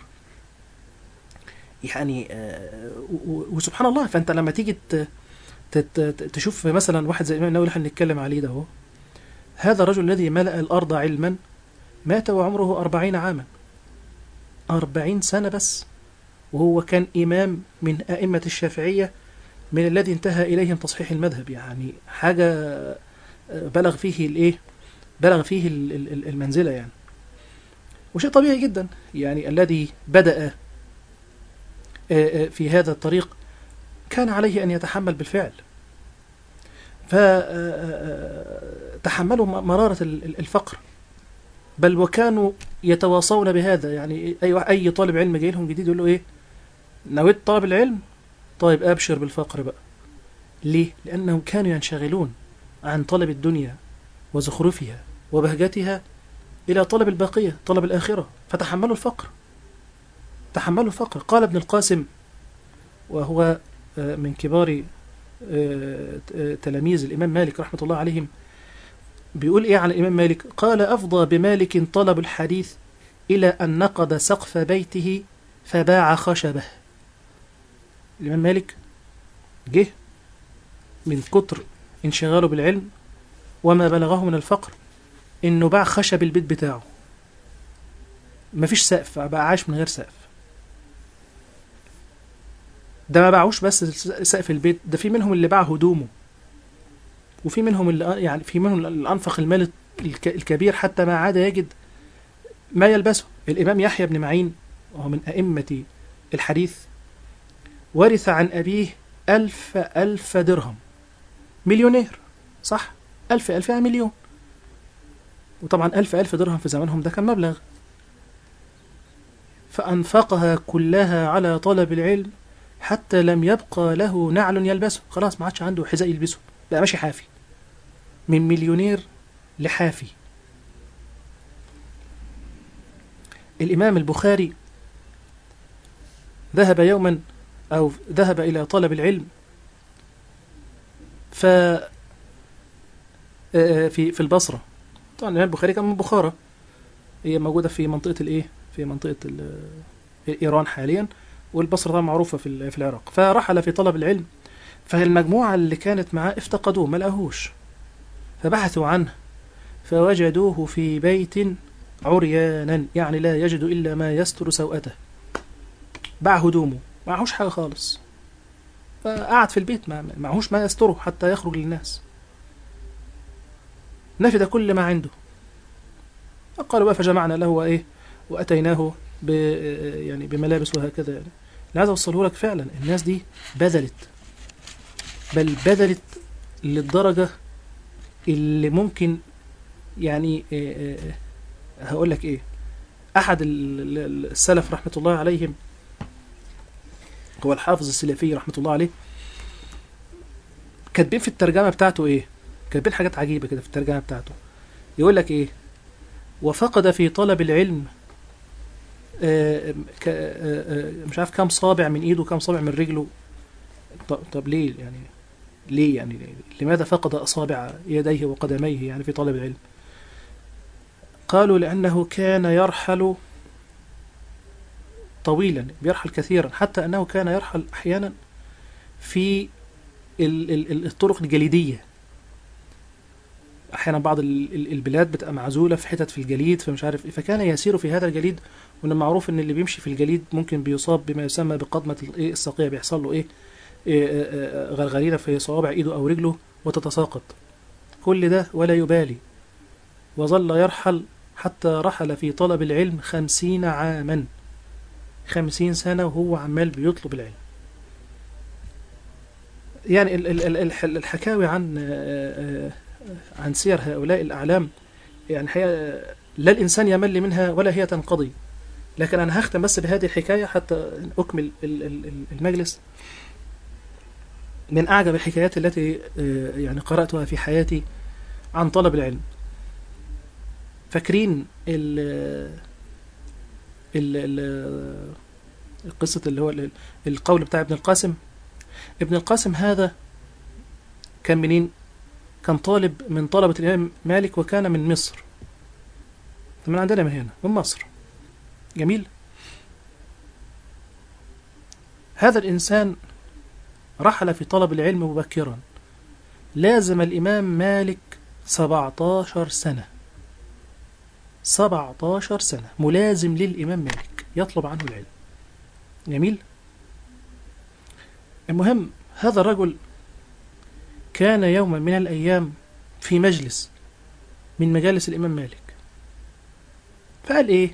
يعني. آه وسبحان الله. فأنت لما تيجي تشوف مثلا واحد زي الإمام النووي اللي احنا بنتكلم عليه ده، هو هذا الرجل الذي ملأ الأرض علما مات وعمره أربعين عاما، أربعين سنة بس، وهو كان إمام من أئمة الشافعية، من الذي انتهى إليهم تصحيح المذهب. يعني حاجة بلغ فيه الإيه؟ بلغ فيه المنزلة يعني. وشيء طبيعي جدا يعني، الذي بدأ في هذا الطريق كان عليه أن يتحمل بالفعل. فتحملوا مرارة الفقر، بل وكانوا يتواصون بهذا. يعني أي أي طالب علم جاي لهم جديد يقول له إيه؟ نويت طلب العلم؟ طيب أبشر بالفقر بقى. ليه؟ لأنهم كانوا ينشغلون عن طلب الدنيا وزخرفها وبهجتها إلى طلب الباقية، طلب الآخرة، فتحملوا الفقر، تحملوا الفقر. قال ابن القاسم، وهو من كبار تلاميذ الإمام مالك رحمة الله عليهم، بيقول إيه عن الإمام مالك؟ قال: أفضى بمالك طلب الحديث إلى أن نقض سقف بيته فباع خشبه. الإمام مالك جه من كتر انشغاله بالعلم وما بلغه من الفقر إنه باع خشب البيت بتاعه، مفيش سقف، بقى عايش من غير سقف. ده ما باعوش بس سقف البيت، ده في منهم اللي باع هدومه، وفي منهم اللي يعني في منهم اللي أنفق المال الكبير حتى ما عاد يجد ما يلبسه. الإمام يحيى بن معين وهو من أئمة الحديث ورث عن أبيه ألف ألف درهم، مليونير، صح؟ ألف ألف يعني مليون. وطبعا ألف ألف درهم في زمانهم ده كان مبلغ. فأنفقها كلها على طلب العلم حتى لم يبقى له نعل يلبسه، خلاص ما عادش عنده حذاء يلبسه، بقى ماشي حافي. من مليونير لحافي. الإمام البخاري ذهب يوما أو ذهب إلى طلب العلم ف في في البصرة. طبعا الإمام البخاري كان من بخارى، هي موجودة في منطقة الإيه؟ في منطقة إيران حاليا، والبصرة طبعا معروفة في في العراق. فرحل في طلب العلم، فالمجموعة اللي كانت معاه افتقدوه، ما لقاهوش، فبحثوا عنه، فوجدوه في بيت عريانا، يعني لا يجد إلا ما يستر سوءته، باع هدومه، معهوش حاجة خالص، فقعد في البيت معهوش ما يستره حتى يخرج للناس، نفد كل ما عنده. قالوا بقى فجمعنا له إيه وأتيناه ب يعني بملابس وهكذا. يعني اللي عايز أوصله لك فعلا الناس دي بذلت، بل بذلت للدرجة اللي ممكن يعني هقول لك إيه، أحد السلف رحمة الله عليهم هو الحافظ السلفي رحمة الله عليه، كاتبين في الترجمة بتاعته إيه، كاتبين حاجات عجيبة كده في الترجمة بتاعته. يقول لك إيه، وفقد في طلب العلم آآ آآ مش عارف كم صابع من إيده كم صابع من رجله. طب, طب ليه يعني ليه يعني لماذا فقد أصابع يديه وقدميه يعني في طلب العلم؟ قالوا لأنه كان يرحل طويلا، بيرحل كثيرا، حتى أنه كان يرحل أحيانا في الطرق الجليدية. أحيانا بعض البلاد بتبقى معزولة في حتت في الجليد فمش عارف إيه، فكان يسير في هذا الجليد، وإن معروف إن اللي بيمشي في الجليد ممكن بيصاب بما يسمى بقضمة الساقية، بيحصل له إيه, إيه غرغرينة في صوابع إيده أو رجله وتتساقط. كل ده ولا يبالي، وظل يرحل حتى رحل في طلب العلم خمسين عاما، خمسين سنة وهو عمال بيطلب العلم. يعني الحكاوي عن عن سير هؤلاء الأعلام يعني حقيقة لا الإنسان يمل منها ولا هي تنقضي. لكن أنا هختم بس بهذه الحكاية حتى أكمل المجلس. من أعجب الحكايات التي يعني قرأتها في حياتي عن طلب العلم. فاكرين ال ال القصة اللي هو القول بتاع ابن القاسم؟ ابن القاسم هذا كان منين؟ كان طالب من طلبة الإمام مالك، وكان من مصر، من عندنا من هنا من مصر. جميل. هذا الإنسان رحل في طلب العلم مبكرا، لازم الإمام مالك سبعتاشر سنة، سبعتاشر سنة ملازم للإمام مالك يطلب عنه العلم. جميل. المهم هذا الرجل كان يوما من الأيام في مجلس من مجالس الإمام مالك، فقال إيه،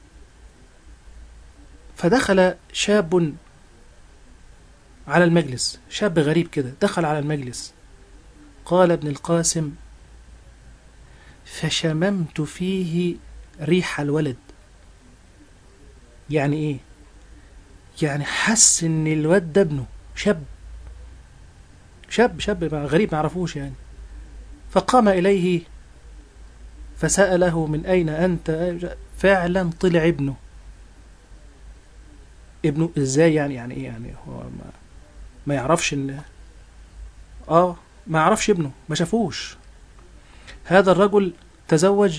فدخل شاب على المجلس، شاب غريب كده دخل على المجلس. قال ابن القاسم فشممت فيه ريح الولد. يعني إيه؟ يعني حس إن الواد ده ابنه، شاب شاب شاب غريب ما عرفوش يعني. فقام إليه فسأله من أين أنت؟ فعلا طلع ابنه. ابنه إزاي يعني؟ يعني إيه يعني؟ هو ما, ما يعرفش إن آه ما يعرفش ابنه، ما شافوش. هذا الرجل تزوج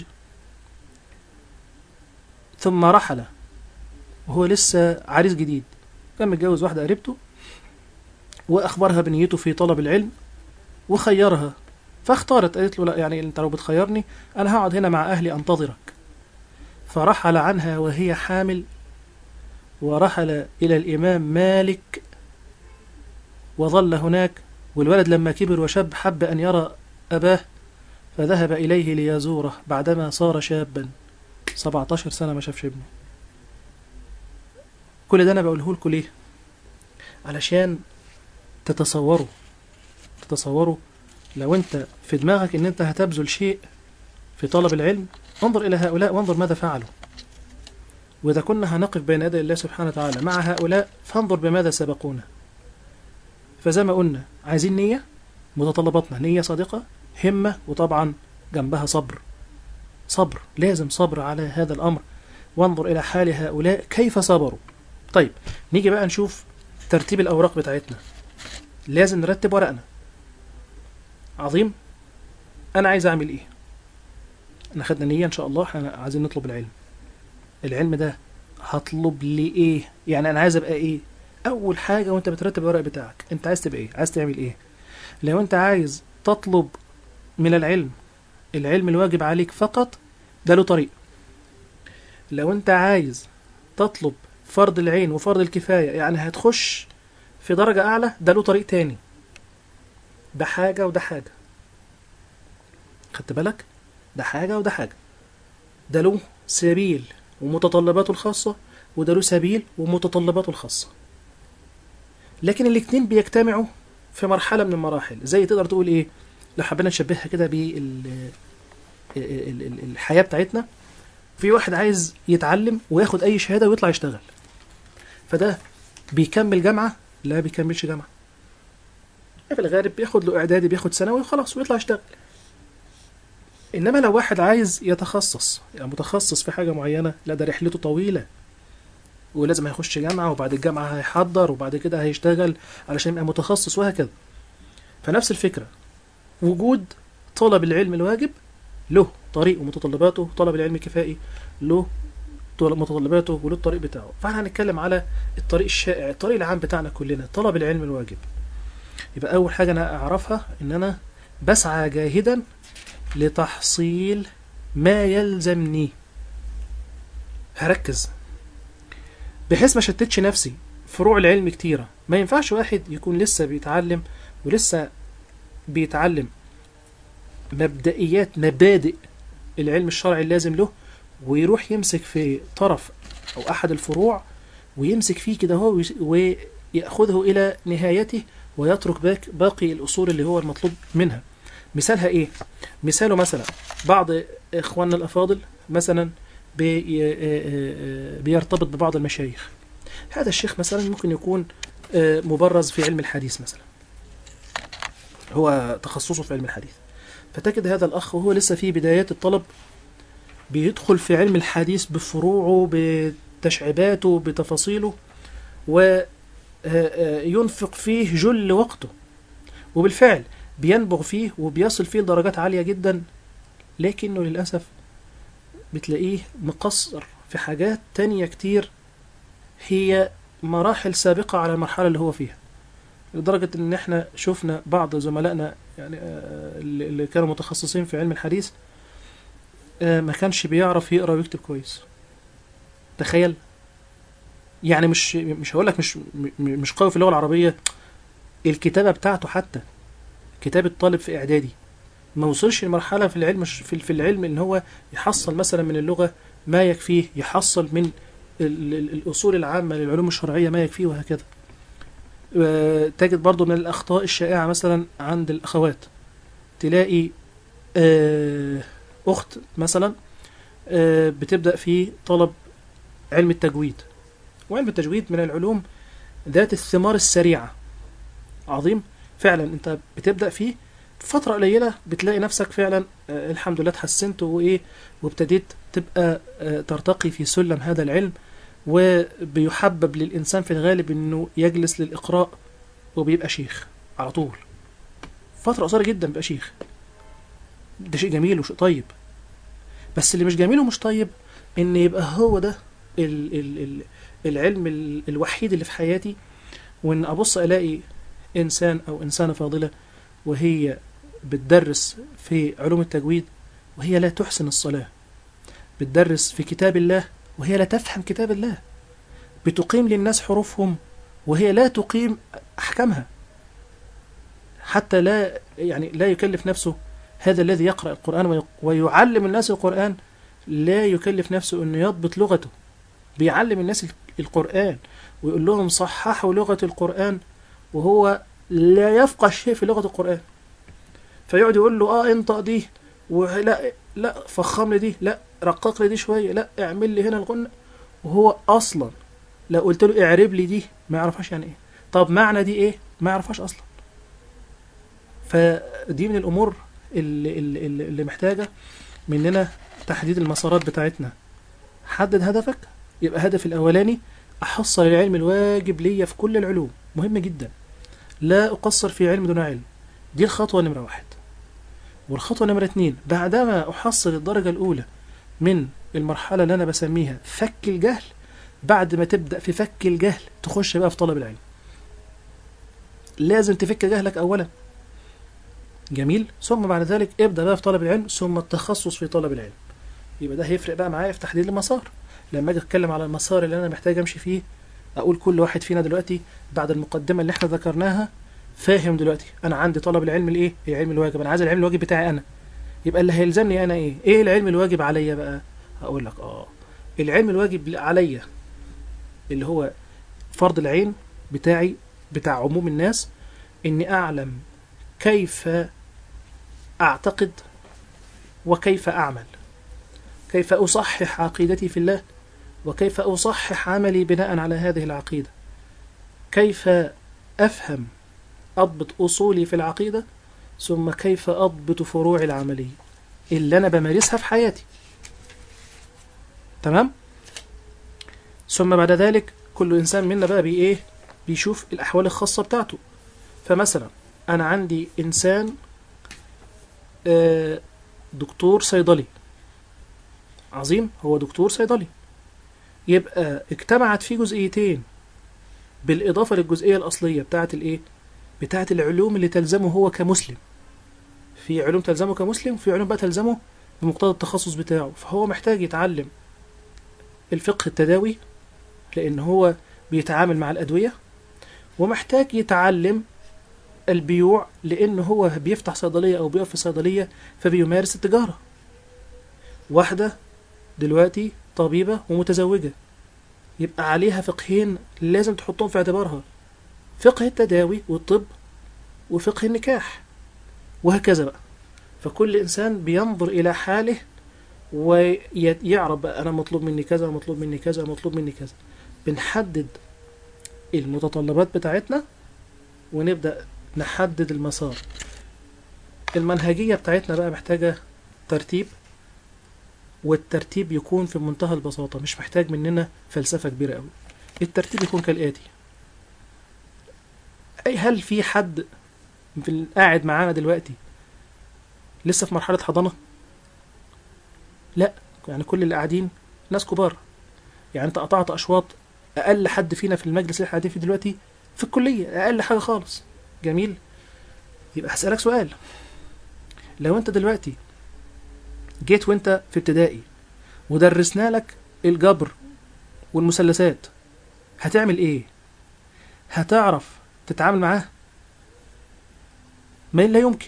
ثم رحل وهو لسه عريس جديد، كان متجوز واحدة قريبته وأخبرها بنيته في طلب العلم وخيرها، فاختارت، قالت له لا يعني أنت لو بتخيرني أنا هقعد هنا مع أهلي أنتظرك. فرحل عنها وهي حامل، ورحل إلى الإمام مالك وظل هناك. والولد لما كبر وشب حب أن يرى أباه، فذهب إليه ليزوره بعدما صار شابا، سبعتاشر سنة ما شافش ابنه. كل ده أنا بقوله لكم ليه؟ علشان تتصوروا تتصوروا لو أنت في دماغك أن أنت هتبذل شيء في طلب العلم، انظر إلى هؤلاء وانظر ماذا فعلوا. وإذا كنا هنقف بين يدي الله سبحانه وتعالى مع هؤلاء فانظر بماذا سبقونا. فزي ما قلنا عايزين نية، متطلباتنا نية صادقة، همة، وطبعا جنبها صبر. صبر، لازم صبر على هذا الأمر. وانظر إلى حال هؤلاء كيف صبروا. طيب نيجي بقى نشوف ترتيب الأوراق بتاعتنا. لازم نرتب ورقنا. عظيم. أنا عايز أعمل إيه؟ أنا خدنا نية إن شاء الله، احنا عايزين نطلب العلم. العلم ده هطلب لي إيه؟ يعني أنا عايز أبقى إيه؟ أول حاجة وأنت بترتب الورق بتاعك، أنت عايز تبقى إيه؟ عايز تعمل إيه؟ لو أنت عايز تطلب من العلم العلم الواجب عليك فقط ده له طريق. لو انت عايز تطلب فرض العين وفرض الكفاية، يعني هتخش في درجة أعلى، ده له طريق تاني. ده حاجة وده حاجة، خدت بالك؟ ده حاجة وده حاجة. ده له سبيل ومتطلباته الخاصة، وده له سبيل ومتطلباته الخاصة، لكن الاتنين بيجتمعوا في مرحلة من المراحل. زي تقدر تقول ايه، لو حبينا نشبهها كده بالحياة بتاعتنا، في واحد عايز يتعلم وياخد اي شهادة ويطلع يشتغل، فده بيكمل جامعة؟ لا بيكملش جامعة، في الغالب بياخد له اعدادي، بياخد ثانوي وخلاص ويطلع يشتغل. انما لو واحد عايز يتخصص، يعني متخصص في حاجة معينة، لا ده رحلته طويلة، ولازم هيخش جامعة، وبعد الجامعة هيحضر، وبعد كده هيشتغل علشان يبقى متخصص، وهكذا. فنفس الفكرة، وجود طلب العلم الواجب له طريق ومتطلباته، طلب العلم الكفائي له متطلباته وله الطريق بتاعه. فاحنا هنتكلم على الطريق الشائع، الطريق العام بتاعنا كلنا، طلب العلم الواجب. يبقى أول حاجة أنا أعرفها إن أنا بسعى جاهدا لتحصيل ما يلزمني. هركز بحيث ما شتتش نفسي. فروع العلم كتيرة، ما ينفعش واحد يكون لسه بيتعلم ولسه بيتعلم مبدئيات مبادئ العلم الشرعي اللازم له، ويروح يمسك في طرف أو أحد الفروع ويمسك فيه كده هو ويأخذه إلى نهايته، ويترك باقي الأصول اللي هو المطلوب منها. مثالها إيه؟ مثاله مثلا بعض إخواننا الأفاضل مثلا بي بيرتبط ببعض المشايخ. هذا الشيخ مثلا ممكن يكون مبرز في علم الحديث مثلا، هو تخصصه في علم الحديث، فتجد هذا الأخ وهو لسه في بدايات الطلب بيدخل في علم الحديث بفروعه بتشعيباته بتفاصيله، وينفق فيه جل وقته، وبالفعل بينبغ فيه وبيصل فيه لدرجات عالية جدا، لكنه للأسف بتلاقيه مقصر في حاجات تانية كتير هي مراحل سابقة على المرحلة اللي هو فيها، لدرجة ان احنا شفنا بعض زملائنا يعني اللي كانوا متخصصين في علم الحديث ما كانش بيعرف يقرأ ويكتب كويس. تخيل، يعني مش مش هقول لك مش مش قوي في اللغة العربية، الكتابة بتاعته حتى كتاب الطالب في اعدادي ما وصلش لمرحلة في العلم في في العلم ان هو يحصل مثلا من اللغة ما يكفيه، يحصل من الأصول العامة للعلوم الشرعية ما يكفيه، وهكذا. تجد برضو من الأخطاء الشائعة مثلا عند الأخوات، تلاقي أخت مثلا بتبدأ في طلب علم التجويد، وعلم التجويد من العلوم ذات الثمار السريعة، عظيم فعلا. انت بتبدأ فيه في فترة قليلة بتلاقي نفسك فعلا الحمد لله تحسنت وإيه، وابتديت تبقى ترتقي في سلم هذا العلم، وبيحبب للإنسان في الغالب إنه يجلس للإقراء وبيبقى شيخ على طول، فترة قصيرة جدا بيبقى شيخ. ده شيء جميل وشيء طيب، بس اللي مش جميل ومش طيب إن يبقى هو ده ال ال ال العلم ال الوحيد اللي في حياتي، وإن أبص ألاقي إنسان أو إنسانة فاضلة وهي بتدرس في علوم التجويد وهي لا تحسن الصلاة، بتدرس في كتاب الله وهي لا تفهم كتاب الله، بتقيم للناس حروفهم وهي لا تقيم أحكامها، حتى لا يعني لا يكلف نفسه هذا الذي يقرأ القرآن ويعلم الناس القرآن، لا يكلف نفسه أنه يضبط لغته، بيعلم الناس القرآن ويقول لهم صححوا لغة القرآن وهو لا يفقه شيء في لغة القرآن، فيقعد يقول له اه انطق دي، ولا لا فخم لي دي، لا رقق لي دي شوية، لا اعمل لي هنا الغنة، وهو اصلا لو قلت له اعرب لي دي ما يعرفهاش يعني ايه، طب معنى دي ايه ما يعرفهاش اصلا. فدي من الامور اللي, اللي, اللي محتاجة مننا تحديد المسارات بتاعتنا. حدد هدفك، يبقى هدف الاولاني احصل العلم الواجب ليا في كل العلوم، مهم جدا، لا اقصر في علم دون علم، دي الخطوة نمرة واحد. والخطوة نمرة اتنين، بعدما أحصل الدرجة الأولى من المرحلة اللي أنا بسميها فك الجهل، بعد ما تبدأ في فك الجهل تخش بقى في طلب العلم. لازم تفك جهلك أولا، جميل. ثم بعد ذلك ابدأ بقى في طلب العلم، ثم التخصص في طلب العلم. يبقى ده هيفرق بقى معايا في تحديد المسار. لما اجي اتكلم على المسار اللي انا محتاج امشي فيه، اقول كل واحد فينا دلوقتي بعد المقدمة اللي احنا ذكرناها فاهم دلوقتي انا عندي طلب العلم الايه؟ العلم الواجب. انا عايز العلم الواجب بتاعي انا. يبقى اللي هيلزمني انا ايه؟ ايه العلم الواجب عليا بقى؟ هقول لك اه العلم الواجب عليا اللي هو فرض العين بتاعي بتاع عموم الناس، اني اعلم كيف اعتقد وكيف اعمل، كيف اصحح عقيدتي في الله، وكيف اصحح عملي بناء على هذه العقيدة، كيف افهم اضبط اصولي في العقيدة، ثم كيف اضبط فروع العملية اللي انا بمارسها في حياتي. تمام. ثم بعد ذلك كل انسان منا بقى بي ايه بيشوف الاحوال الخاصة بتاعته. فمثلا انا عندي انسان دكتور صيدلي عظيم، هو دكتور صيدلي، يبقى اجتمعت فيه جزئيتين بالاضافة للجزئية الاصلية بتاعت الايه بتاعت العلوم اللي تلزمه هو كمسلم. في علوم تلزمه كمسلم، وفي علوم بقى تلزمه بمقتضى التخصص بتاعه. فهو محتاج يتعلم الفقه التداوي لأن هو بيتعامل مع الأدوية، ومحتاج يتعلم البيوع لأنه هو بيفتح صيدلية أو بيقف في صيدلية فبيمارس التجارة. واحدة دلوقتي طبيبة ومتزوجة، يبقى عليها فقهين لازم تحطهم في اعتبارها: فقه التداوي والطب، وفقه النكاح، وهكذا بقى. فكل إنسان بينظر إلى حاله ويعرف بقى أنا مطلوب مني كذا ومطلوب مني كذا ومطلوب مني كذا. بنحدد المتطلبات بتاعتنا ونبدأ نحدد المسار. المنهجية بتاعتنا بقى محتاجة ترتيب، والترتيب يكون في منتهى البساطة، مش محتاج مننا فلسفة كبيرة قوي. الترتيب يكون كالآتي: أي هل في حد في قاعد معانا دلوقتي لسه في مرحلة حضانة؟ لا، يعني كل اللي قاعدين ناس كبار. يعني انت قطعت أشواط أقل حد فينا في المجلس اللي قاعدين فيه دلوقتي في الكلية، أقل حاجة خالص. جميل. يبقى هسألك سؤال: لو انت دلوقتي جيت وانت في ابتدائي ودرسنا لك الجبر والمثلثات، هتعمل ايه؟ هتعرف تتعامل معاه؟ ما لا يمكن.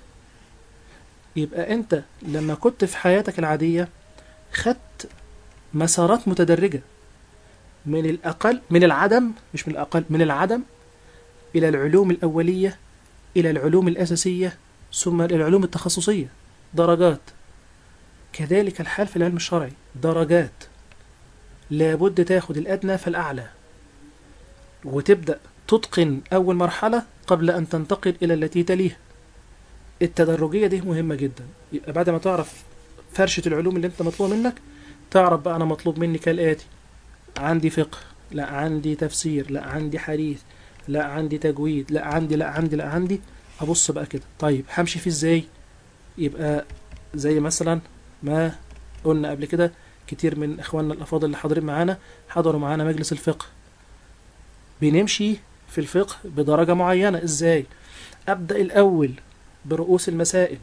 يبقى انت لما كنت في حياتك العادية خدت مسارات متدرجة من الأقل من العدم مش من الأقل من العدم إلى العلوم الأولية، إلى العلوم الأساسية، ثم إلى العلوم التخصصية. درجات. كذلك الحال في العلم الشرعي، درجات. لابد تاخد الأدنى فالأعلى، وتبدأ تتقن أول مرحلة قبل أن تنتقل إلى التي تليها. التدرجية دي مهمة جدا. يبقى بعد ما تعرف فرشة العلوم اللي انت مطلوب منك، تعرف بقى أنا مطلوب مني كالآتي: عندي فقه، لا عندي تفسير، لا عندي حديث، لا عندي تجويد، لا عندي لا عندي لا عندي أبص بقى كده. طيب همشي فيه ازاي؟ يبقى زي مثلا ما قلنا قبل كده، كتير من إخواننا الأفاضل اللي حاضرين معانا حضروا معانا مجلس الفقه. بنمشي في الفقه بدرجة معينة. ازاي؟ أبدأ الأول برؤوس المسائل،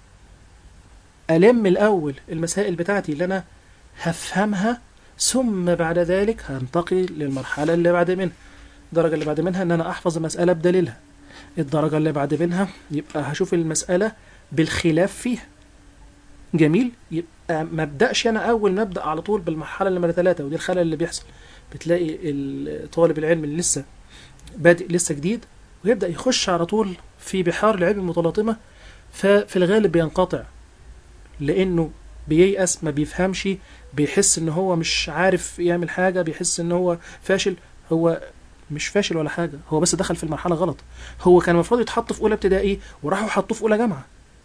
ألم الأول المسائل بتاعتي اللي أنا هفهمها، ثم بعد ذلك هنتقل للمرحلة اللي بعد منها. الدرجة اللي بعد منها أن أنا أحفظ المسألة بدليلها. الدرجة اللي بعد منها يبقى هشوف المسألة بالخلاف فيها. جميل. يبقى ما ابدأش أنا أول ما أبدأ على طول بالمرحلة اللي ثلاثة، ودي الخلل اللي بيحصل. بتلاقي طالب العلم اللي لسه بادئ لسه جديد ويبدأ يخش على طول في بحار العلم المتلاطمة، ففي الغالب بينقطع لأنه بييأس، ما بيفهمش، بيحس ان هو مش عارف يعمل حاجة، بيحس ان هو فاشل. هو مش فاشل ولا حاجة، هو بس دخل في المرحلة غلط. هو كان المفروض يتحط في أولى ابتدائي وراحوا حطوه في أولى جامعة.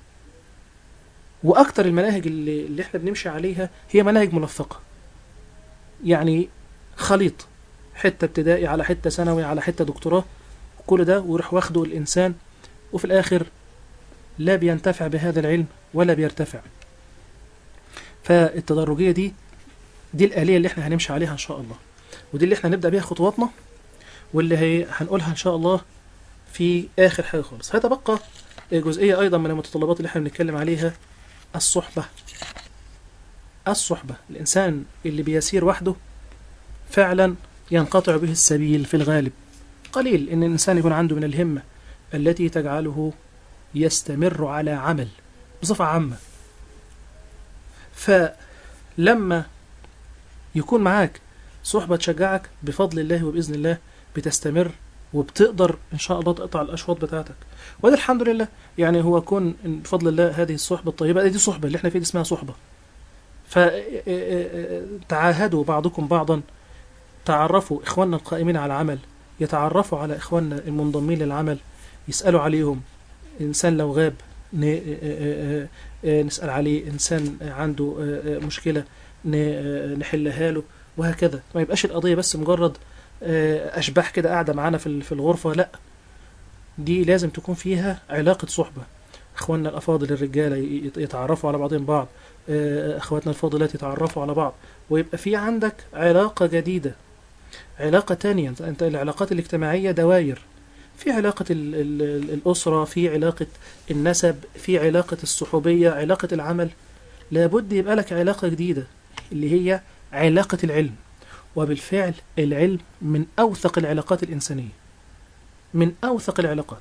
وأكتر المناهج اللي, اللي احنا بنمشي عليها هي مناهج ملفقة، يعني خليط، حتة ابتدائي على حتة ثانوي على حتة دكتوراه، كل ده ويروح واخده الإنسان، وفي الآخر لا بينتفع بهذا العلم ولا بيرتفع. فالتدرجية دي دي الآلية اللي احنا هنمشي عليها إن شاء الله، ودي اللي احنا نبدأ بيها خطواتنا، واللي هي هنقولها إن شاء الله في آخر حاجة خالص. هيتبقى جزئية أيضا من المتطلبات اللي احنا بنتكلم عليها، الصحبة. الصحبة، الإنسان اللي بيسير وحده فعلا ينقطع به السبيل في الغالب. قليل إن الإنسان يكون عنده من الهمة التي تجعله يستمر على عمل بصفة عامة. فلما يكون معاك صحبة تشجعك بفضل الله وبإذن الله بتستمر وبتقدر إن شاء الله تقطع الأشواط بتاعتك. وده الحمد لله يعني هو كون بفضل الله هذه الصحبة الطيبة، دي صحبة اللي احنا فيه دي اسمها صحبة. فتعاهدوا بعضكم بعضا، تعرفوا إخواننا القائمين على العمل يتعرفوا على إخواننا المنضمين للعمل، يسألوا عليهم. إنسان لو غاب نسأل عليه، إنسان عنده مشكلة نحلها له، وهكذا. ما يبقاش القضية بس مجرد أشباح كده قاعدة معانا في الغرفة، لا، دي لازم تكون فيها علاقة صحبة. إخواننا الأفاضل الرجالة يتعرفوا على بعضهم بعض، أخواتنا الفاضلات يتعرفوا على بعض، ويبقى في عندك علاقة جديدة، علاقة تانية. أنت العلاقات الاجتماعية دواير، في علاقة ال ال الأسرة، في علاقة النسب، في علاقة الصحوبية، علاقة العمل. لابد يبقى لك علاقة جديدة اللي هي علاقة العلم. وبالفعل العلم من أوثق العلاقات الإنسانية، من أوثق العلاقات.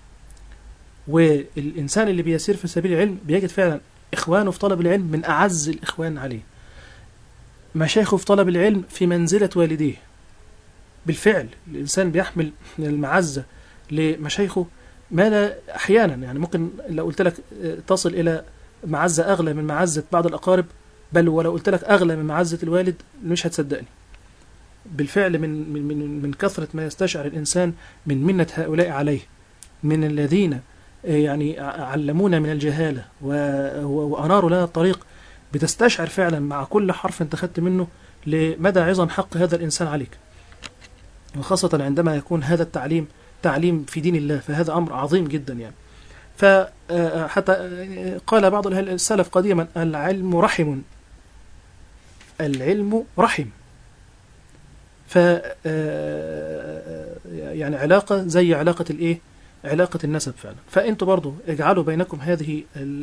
والإنسان اللي بيسير في سبيل العلم بيجد فعلا إخوانه في طلب العلم من أعز الإخوان عليه، مشايخه في طلب العلم في منزلة والديه. بالفعل الإنسان بيحمل من المعزة لمشايخه ما لا أحيانا، يعني ممكن لو قلت لك تصل إلى معزة أغلى من معزة بعض الأقارب، بل ولو قلت لك أغلى من معزة الوالد مش هتصدقني. بالفعل من من من من كثرة ما يستشعر الإنسان من منة هؤلاء عليه، من الذين يعني علمونا من الجهالة وأناروا لنا الطريق، بتستشعر فعلا مع كل حرف انت خدت منه لمدى عظم حق هذا الإنسان عليك، وخاصة عندما يكون هذا التعليم تعليم في دين الله، فهذا أمر عظيم جدا يعني. فحتى قال بعض السلف قديما: العلم رحم، العلم رحم. ف يعني علاقة زي علاقة الايه، علاقة النسب فعلا. فانتوا برضو اجعلوا بينكم هذه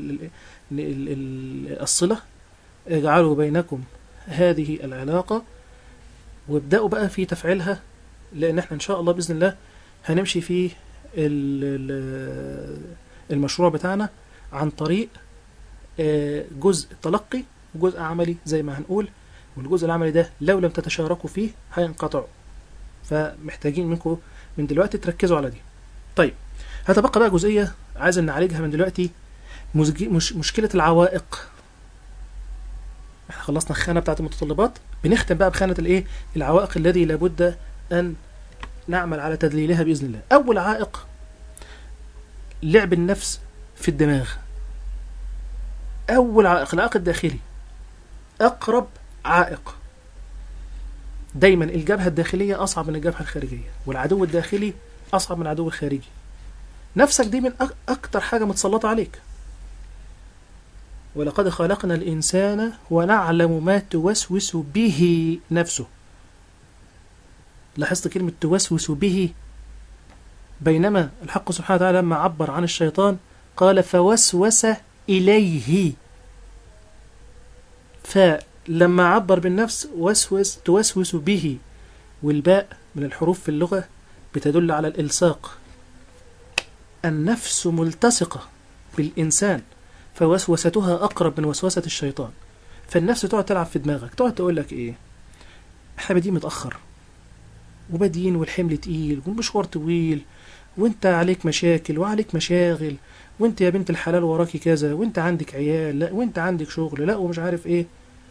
الصلة، اجعلوا بينكم هذه العلاقة، وابدأوا بقى في تفعيلها، لان احنا ان شاء الله بإذن الله هنمشي في المشروع بتاعنا عن طريق جزء تلقي وجزء عملي زي ما هنقول. والجزء العملي ده لو لم تتشاركوا فيه هينقطعوا، فمحتاجين منكم من دلوقتي تركزوا على دي. طيب، هتبقى بقى جزئية عايز نعالجها من دلوقتي، مش مشكلة العوائق. احنا خلصنا الخانة بتاعت المتطلبات، بنختم بقى بخانة الايه، العوائق الذي لابد ان نعمل على تذليلها بإذن الله. اول عائق لعب النفس في الدماغ. اول عائق العائق الداخلي، اقرب عائق. دايما الجبهة الداخلية أصعب من الجبهة الخارجية، والعدو الداخلي أصعب من العدو الخارجي. نفسك دي من أكتر حاجة متسلطة عليك. ولقد خلقنا الإنسان ونعلم ما توسوس به نفسه. لاحظت كلمة توسوس به؟ بينما الحق سبحانه وتعالى لما عبر عن الشيطان قال فوسوس إليه، ف لما عبر بالنفس وسوس توسوس به، والباء من الحروف في اللغة بتدل على الإلصاق. النفس ملتصقة بالإنسان، فوسوستها أقرب من وسوسة الشيطان. فالنفس تقعد تلعب في دماغك، تقعد تقول لك إيه، إحنا بادئين متأخر وبادئين والحمل تقيل والمشوار طويل، وانت عليك مشاكل وعليك مشاغل، وانت يا بنت الحلال وراكي كذا، وانت عندك عيال، لا وانت عندك شغل، لا ومش عارف ايه.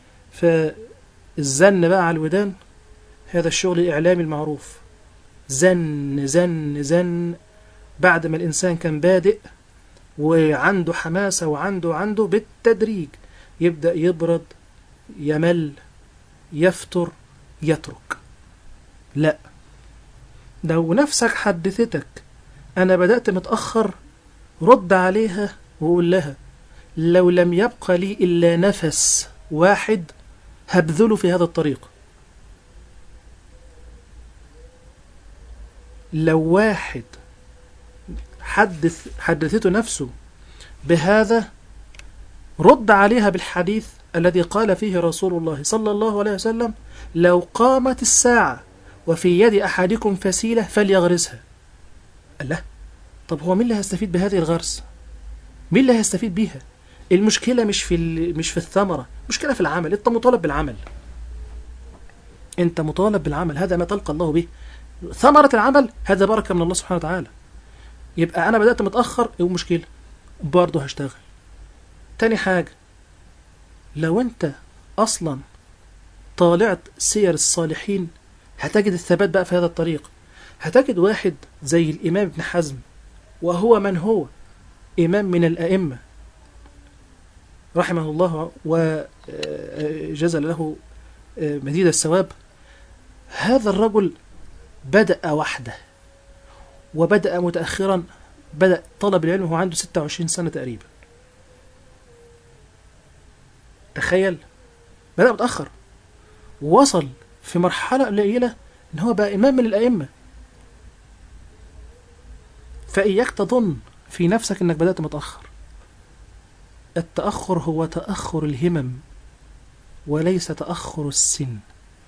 فالزن بقى على الودان، هذا الشغل الإعلامي المعروف، زن زن زن. بعد ما الإنسان كان بادئ وعنده حماسة وعنده عنده بالتدريج يبدأ يبرد، يمل، يفتر، يترك. لا، لو نفسك حدثتك أنا بدأت متأخر، رد عليها وقول لها لو لم يبقى لي إلا نفس واحد هبذله في هذا الطريق. لو واحد حدث حدثته نفسه بهذا، رد عليها بالحديث الذي قال فيه رسول الله صلى الله عليه وسلم: لو قامت الساعة وفي يد أحدكم فسيلة فليغرسها. الله، طب هو مين اللي هيستفيد بهذه الغرس؟ مين اللي هيستفيد بيها؟ المشكلة مش في مش في الثمرة، المشكلة في العمل. انت مطالب بالعمل، انت مطالب بالعمل، هذا ما تلقى الله به. ثمرة العمل هذا بركة من الله سبحانه وتعالى. يبقى انا بدأت متأخر، ايه مشكلة؟ برضه هشتغل. تاني حاجة، لو انت اصلا طالعت سير الصالحين هتجد الثبات بقى في هذا الطريق. هتجد واحد زي الإمام ابن حزم، وهو من هو إمام من الأئمة رحمه الله وجزل له مديد الثواب. هذا الرجل بدأ وحده وبدأ متأخرا، بدأ طلب العلم وهو عنده ستة وعشرين سنة تقريبا. تخيل، بدأ متأخر ووصل في مرحلة قليلة إن هو بقى إمام من الأئمة. فإياك تظن في نفسك إنك بدأت متأخر. التأخر هو تأخر الهمم وليس تأخر السن.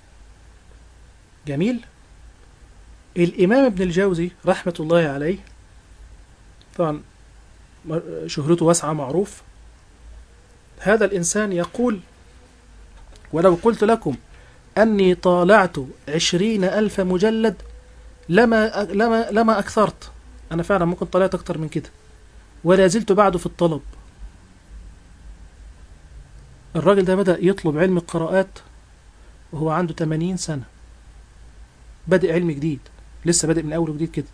جميل. الإمام ابن الجوزي رحمة الله عليه، طبعا شهرته واسعة معروف، هذا الإنسان يقول: ولو قلت لكم أني طالعت عشرين ألف مجلد لما لما لما أكثرت. أنا فعلا ممكن طلعت أكتر من كده ولا زلت بعده في الطلب. الراجل ده بدأ يطلب علم القراءات وهو عنده ثمانين سنة، بدأ علم جديد، لسه بدأ من أول وجديد كده.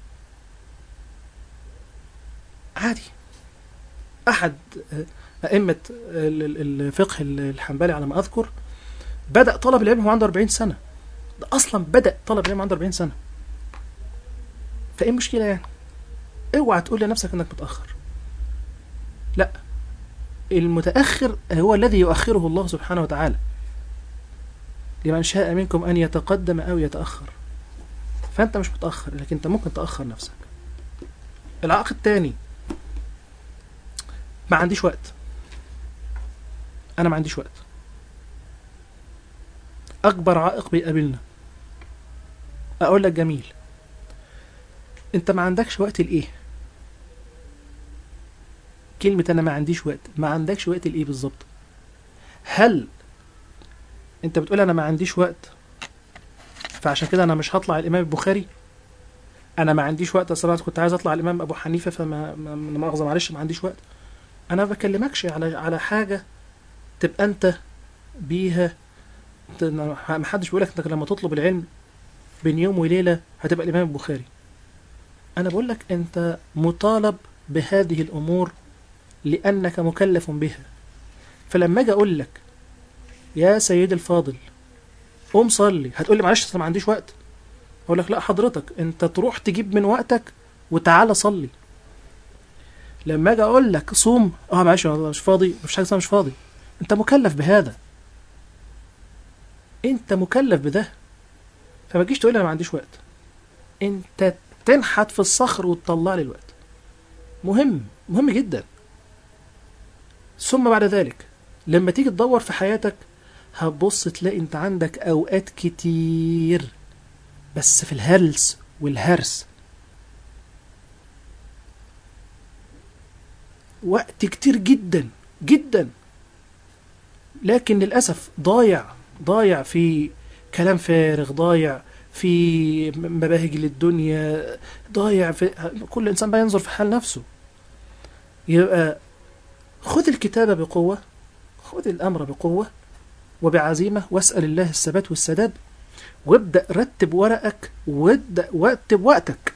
عادي. أحد أئمة الفقه الحنبلي على ما أذكر بدأ طلب العلم وهو عنده أربعين سنة. ده أصلا بدأ طلب العلم عنده أربعين سنة. فإيه المشكلة يعني؟ اوعى تقول لنفسك انك متأخر. لا، المتأخر هو الذي يؤخره الله سبحانه وتعالى لمن شاء منكم أن يتقدم أو يتأخر. فأنت مش متأخر، لكن أنت ممكن تأخر نفسك. العائق الثاني، ما عنديش وقت. أنا ما عنديش وقت. أكبر عائق بيقابلنا. أقول لك جميل، أنت ما عندكش وقت لإيه؟ كلمة أنا ما عنديش وقت، ما عندكش وقت لإيه بالظبط؟ هل أنت بتقول أنا ما عنديش وقت فعشان كده أنا مش هطلع الإمام البخاري؟ أنا ما عنديش وقت أصلا، كنت عايز أطلع الإمام أبو حنيفة فما ما مؤاخذة معلش ما عنديش وقت. أنا ما بكلمكش على على حاجة تبقى أنت بيها، ما حدش بيقولك أنت لما تطلب العلم بين يوم وليلة هتبقى الإمام البخاري. أنا بقولك أنت مطالب بهذه الأمور لأنك مكلف بها. فلما أجي أقول لك يا سيد الفاضل قوم صلي، هتقول لي معلش أنا ما عنديش وقت. أقول لك لا حضرتك، أنت تروح تجيب من وقتك وتعالى صلي. لما أجي أقول لك صوم، أه معلش أنا مش فاضي، مش حاجة اسمها مش فاضي. أنت مكلف بهذا، أنت مكلف بده. فما تجيش تقول لي أنا ما عنديش وقت. أنت تنحت في الصخر وتطلع لي الوقت. مهم مهم جدا. ثم بعد ذلك لما تيجي تدور في حياتك هتبص تلاقي انت عندك اوقات كتير بس في الهلس والهرس. وقت كتير جدا جدا، لكن للأسف ضايع ضايع في كلام فارغ، ضايع في مباهج للدنيا، ضايع في كل إنسان بقى ينظر في حال نفسه. يبقى خذ الكتابة بقوة، خذ الأمر بقوة وبعزيمة، واسأل الله الثبات والسداد، وابدأ رتب ورقك وابدأ وقتب وقتك.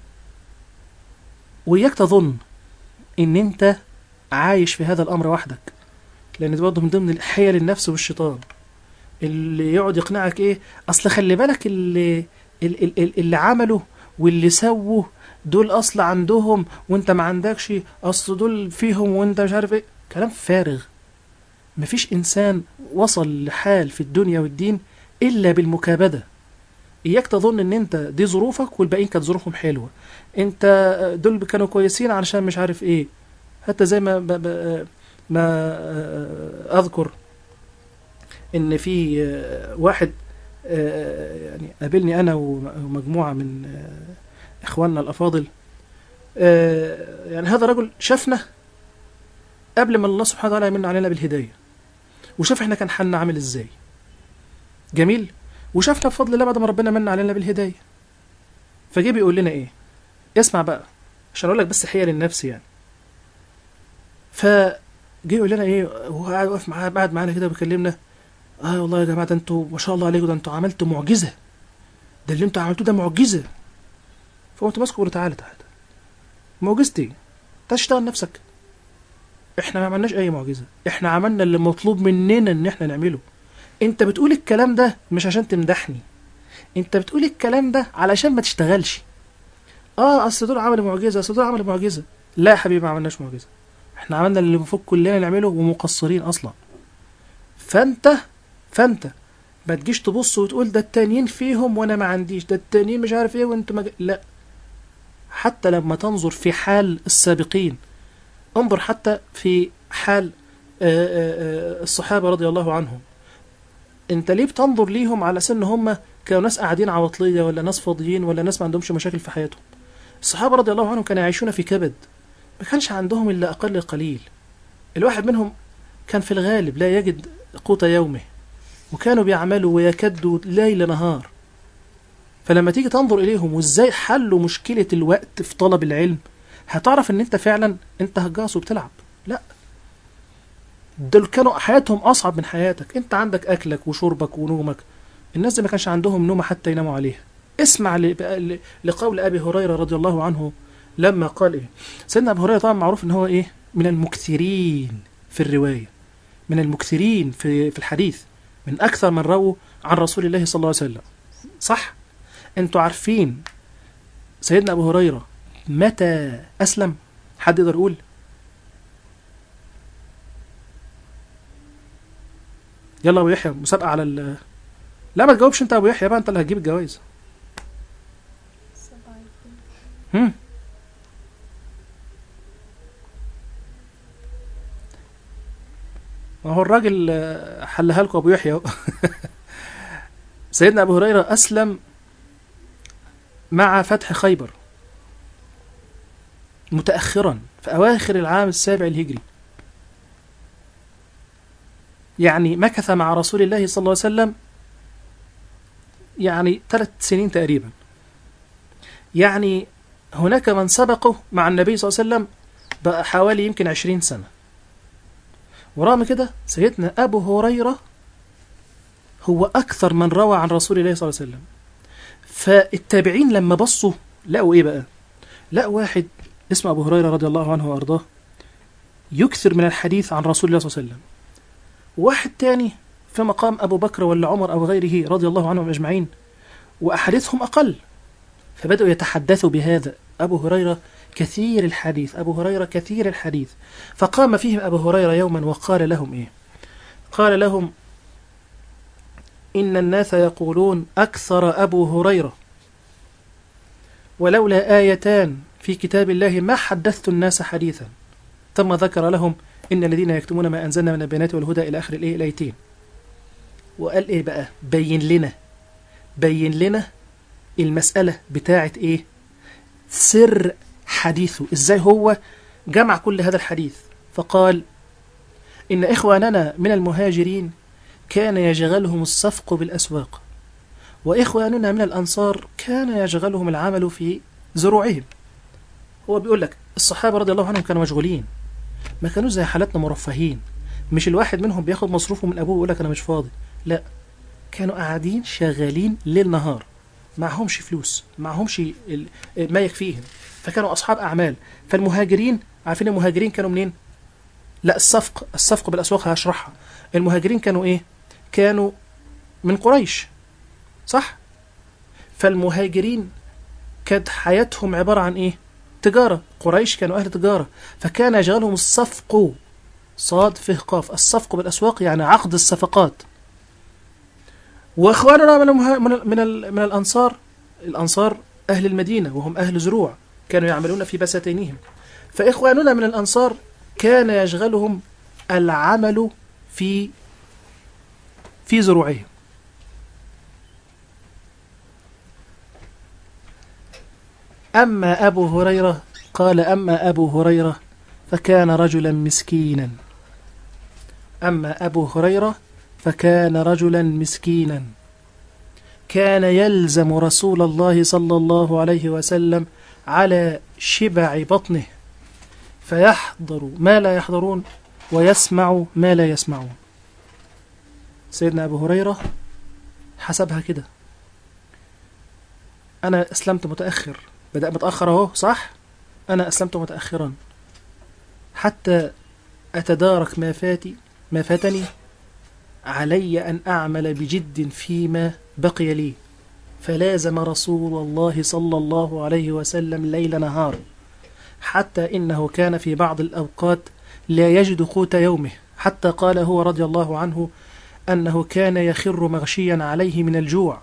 وإياك تظن إن أنت عايش في هذا الأمر وحدك، لأن ده برضه من ضمن حيل النفس والشيطان اللي يقعد يقنعك إيه، أصل خلي بالك اللي اللي, اللي عمله واللي سووا دول أصل عندهم وانت ما عندكش، أصل دول فيهم وانت مش عارف ايه. كلام فارغ. مفيش إنسان وصل لحال في الدنيا والدين إلا بالمكابدة، إياك تظن إن أنت دي ظروفك والباقيين كانت ظروفهم حلوة، أنت دول كانوا كويسين علشان مش عارف إيه. حتى زي ما ب... ب... ما أذكر إن في واحد يعني قابلني أنا ومجموعة من إخواننا الأفاضل، يعني هذا رجل شافنا قبل ما الله سبحانه وتعالى يمن علينا بالهداية، وشاف احنا كان حالنا عامل ازاي جميل، وشافنا بفضل الله بعد ما ربنا من علينا بالهداية. فجي بيقول لنا ايه، اسمع بقى عشان اقول لك بس حيل النفس يعني. فجي يقول لنا ايه، وهو قاعد واقف معاه قاعد معانا كده بيكلمنا، اه والله يا جماعه ده انتوا ما شاء الله عليكم، ده انتوا عملتوا معجزه، ده اللي انتوا عملتوه ده معجزه. فقمت ماسكه وقلت تعالى تعالى، معجزتي تعالى اشتغل نفسك، احنا ما عملناش اي معجزه، احنا عملنا اللي مطلوب مننا ان احنا نعمله. انت بتقول الكلام ده مش عشان تمدحني، انت بتقول الكلام ده علشان ما تشتغلش. اه اصل دول عملوا معجزه، اصل دول عملوا معجزه. لا يا حبيبي ما عملناش معجزه، احنا عملنا اللي المفروض كلنا نعمله ومقصرين اصلا. فانت فانت ما تجيش تبص وتقول ده التانيين فيهم وانا ما عنديش، ده التانيين مش عارف ايه وانتوا مج... لا. حتى لما تنظر في حال السابقين، انظر حتى في حال الصحابة رضي الله عنهم، انت ليه بتنظر ليهم على سن هم كانوا ناس قاعدين عواطلية ولا ناس فاضيين ولا ناس ما عندهمش مشاكل في حياتهم؟ الصحابة رضي الله عنهم كانوا يعيشون في كبد، ما كانش عندهم إلا أقل القليل. الواحد منهم كان في الغالب لا يجد قوت يومه، وكانوا بيعملوا ويكدوا ليل نهار. فلما تيجي تنظر إليهم وإزاي حلوا مشكلة الوقت في طلب العلم، هتعرف ان انت فعلا انت هجاص وبتلعب. لا، دول كانوا حياتهم اصعب من حياتك. انت عندك اكلك وشربك ونومك، الناس دي ما كانش عندهم نوم حتى يناموا عليها. اسمع لقول ابي هريره رضي الله عنه لما قال ايه. سيدنا ابو هريره طبعا معروف ان هو ايه، من المكثرين في الروايه، من المكثرين في في الحديث، من اكثر من رووا عن رسول الله صلى الله عليه وسلم. صح؟ انتوا عارفين سيدنا ابو هريره متى أسلم؟ حد يقدر يقول؟ يلا أبو يحيى، مسابقة على ال لا ما تجاوبش أنت أبو يحيى بقى، أنت اللي هتجيب الجوائز. هم ما هو الراجل حلها لكم أبو يحيى. سيدنا أبو هريرة أسلم مع فتح خيبر متأخرا في أواخر العام السابع الهجري، يعني مكث مع رسول الله صلى الله عليه وسلم يعني ثلاث سنين تقريبا. يعني هناك من سبقه مع النبي صلى الله عليه وسلم بقى حوالي يمكن عشرين سنة. ورغم كده سيدنا أبو هريرة هو أكثر من روى عن رسول الله صلى الله عليه وسلم. فالتابعين لما بصوا لقوا إيه بقى؟ لقوا واحد اسمه أبو هريرة رضي الله عنه وأرضاه يكثر من الحديث عن رسول الله صلى الله عليه وسلم، وواحد تاني في مقام أبو بكر ولا عمر أو غيره رضي الله عنهم أجمعين وأحاديثهم أقل. فبدأوا يتحدثوا بهذا، أبو هريرة كثير الحديث، أبو هريرة كثير الحديث. فقام فيهم أبو هريرة يوما وقال لهم إيه؟ قال لهم إن الناس يقولون أكثر أبو هريرة، ولولا آيتان في كتاب الله ما حدثت الناس حديثا. ثم ذكر لهم إن الذين يكتمون ما أنزلنا من البينات والهدى إلى آخر الإيه الآيتين. وقال إيه بقى؟ بين لنا بين لنا المسألة بتاعة إيه؟ سر حديثه، إزاي هو جمع كل هذا الحديث. فقال إن إخواننا من المهاجرين كان يشغلهم الصفق بالأسواق، وإخواننا من الأنصار كان يشغلهم العمل في زروعهم. هو بيقول لك الصحابة رضي الله عنهم كانوا مشغولين، ما كانوا زي حالتنا مرفهين. مش الواحد منهم بياخد مصروفه من أبوه ويقول لك أنا مش فاضي، لا، كانوا قاعدين شغالين ليل نهار، معهمش فلوس، معهمش ما يكفيهم، فكانوا أصحاب أعمال. فالمهاجرين عارفين المهاجرين كانوا منين؟ لا، الصفق الصفق بالأسواق هشرحها. المهاجرين كانوا إيه؟ كانوا من قريش، صح؟ فالمهاجرين كانت حياتهم عبارة عن إيه؟ تجارة. قريش كانوا أهل تجارة، فكان يشغلهم الصفق، صاد فه قاف، الصفق بالأسواق يعني عقد الصفقات. وإخواننا من المه... من ال... من, ال... من الأنصار الأنصار أهل المدينة وهم أهل زروع كانوا يعملون في بساتينهم. فإخواننا من الأنصار كان يشغلهم العمل في في زروعهم. أما أبو هريرة قال أما أبو هريرة فكان رجلا مسكينا أما أبو هريرة فكان رجلا مسكينا كان يلزم رسول الله صلى الله عليه وسلم على شبع بطنه فيحضر ما لا يحضرون ويسمع ما لا يسمعون. سيدنا أبو هريرة حسبها كده، أنا أسلمت متأخر، بدأ متأخر أهو صح؟ أنا أسلمت متأخرا حتى أتدارك ما فاتي ما فاتني، علي أن أعمل بجد فيما بقي لي. فلازم رسول الله صلى الله عليه وسلم ليل نهار، حتى إنه كان في بعض الأوقات لا يجد قوت يومه، حتى قال هو رضي الله عنه أنه كان يخر مغشيا عليه من الجوع.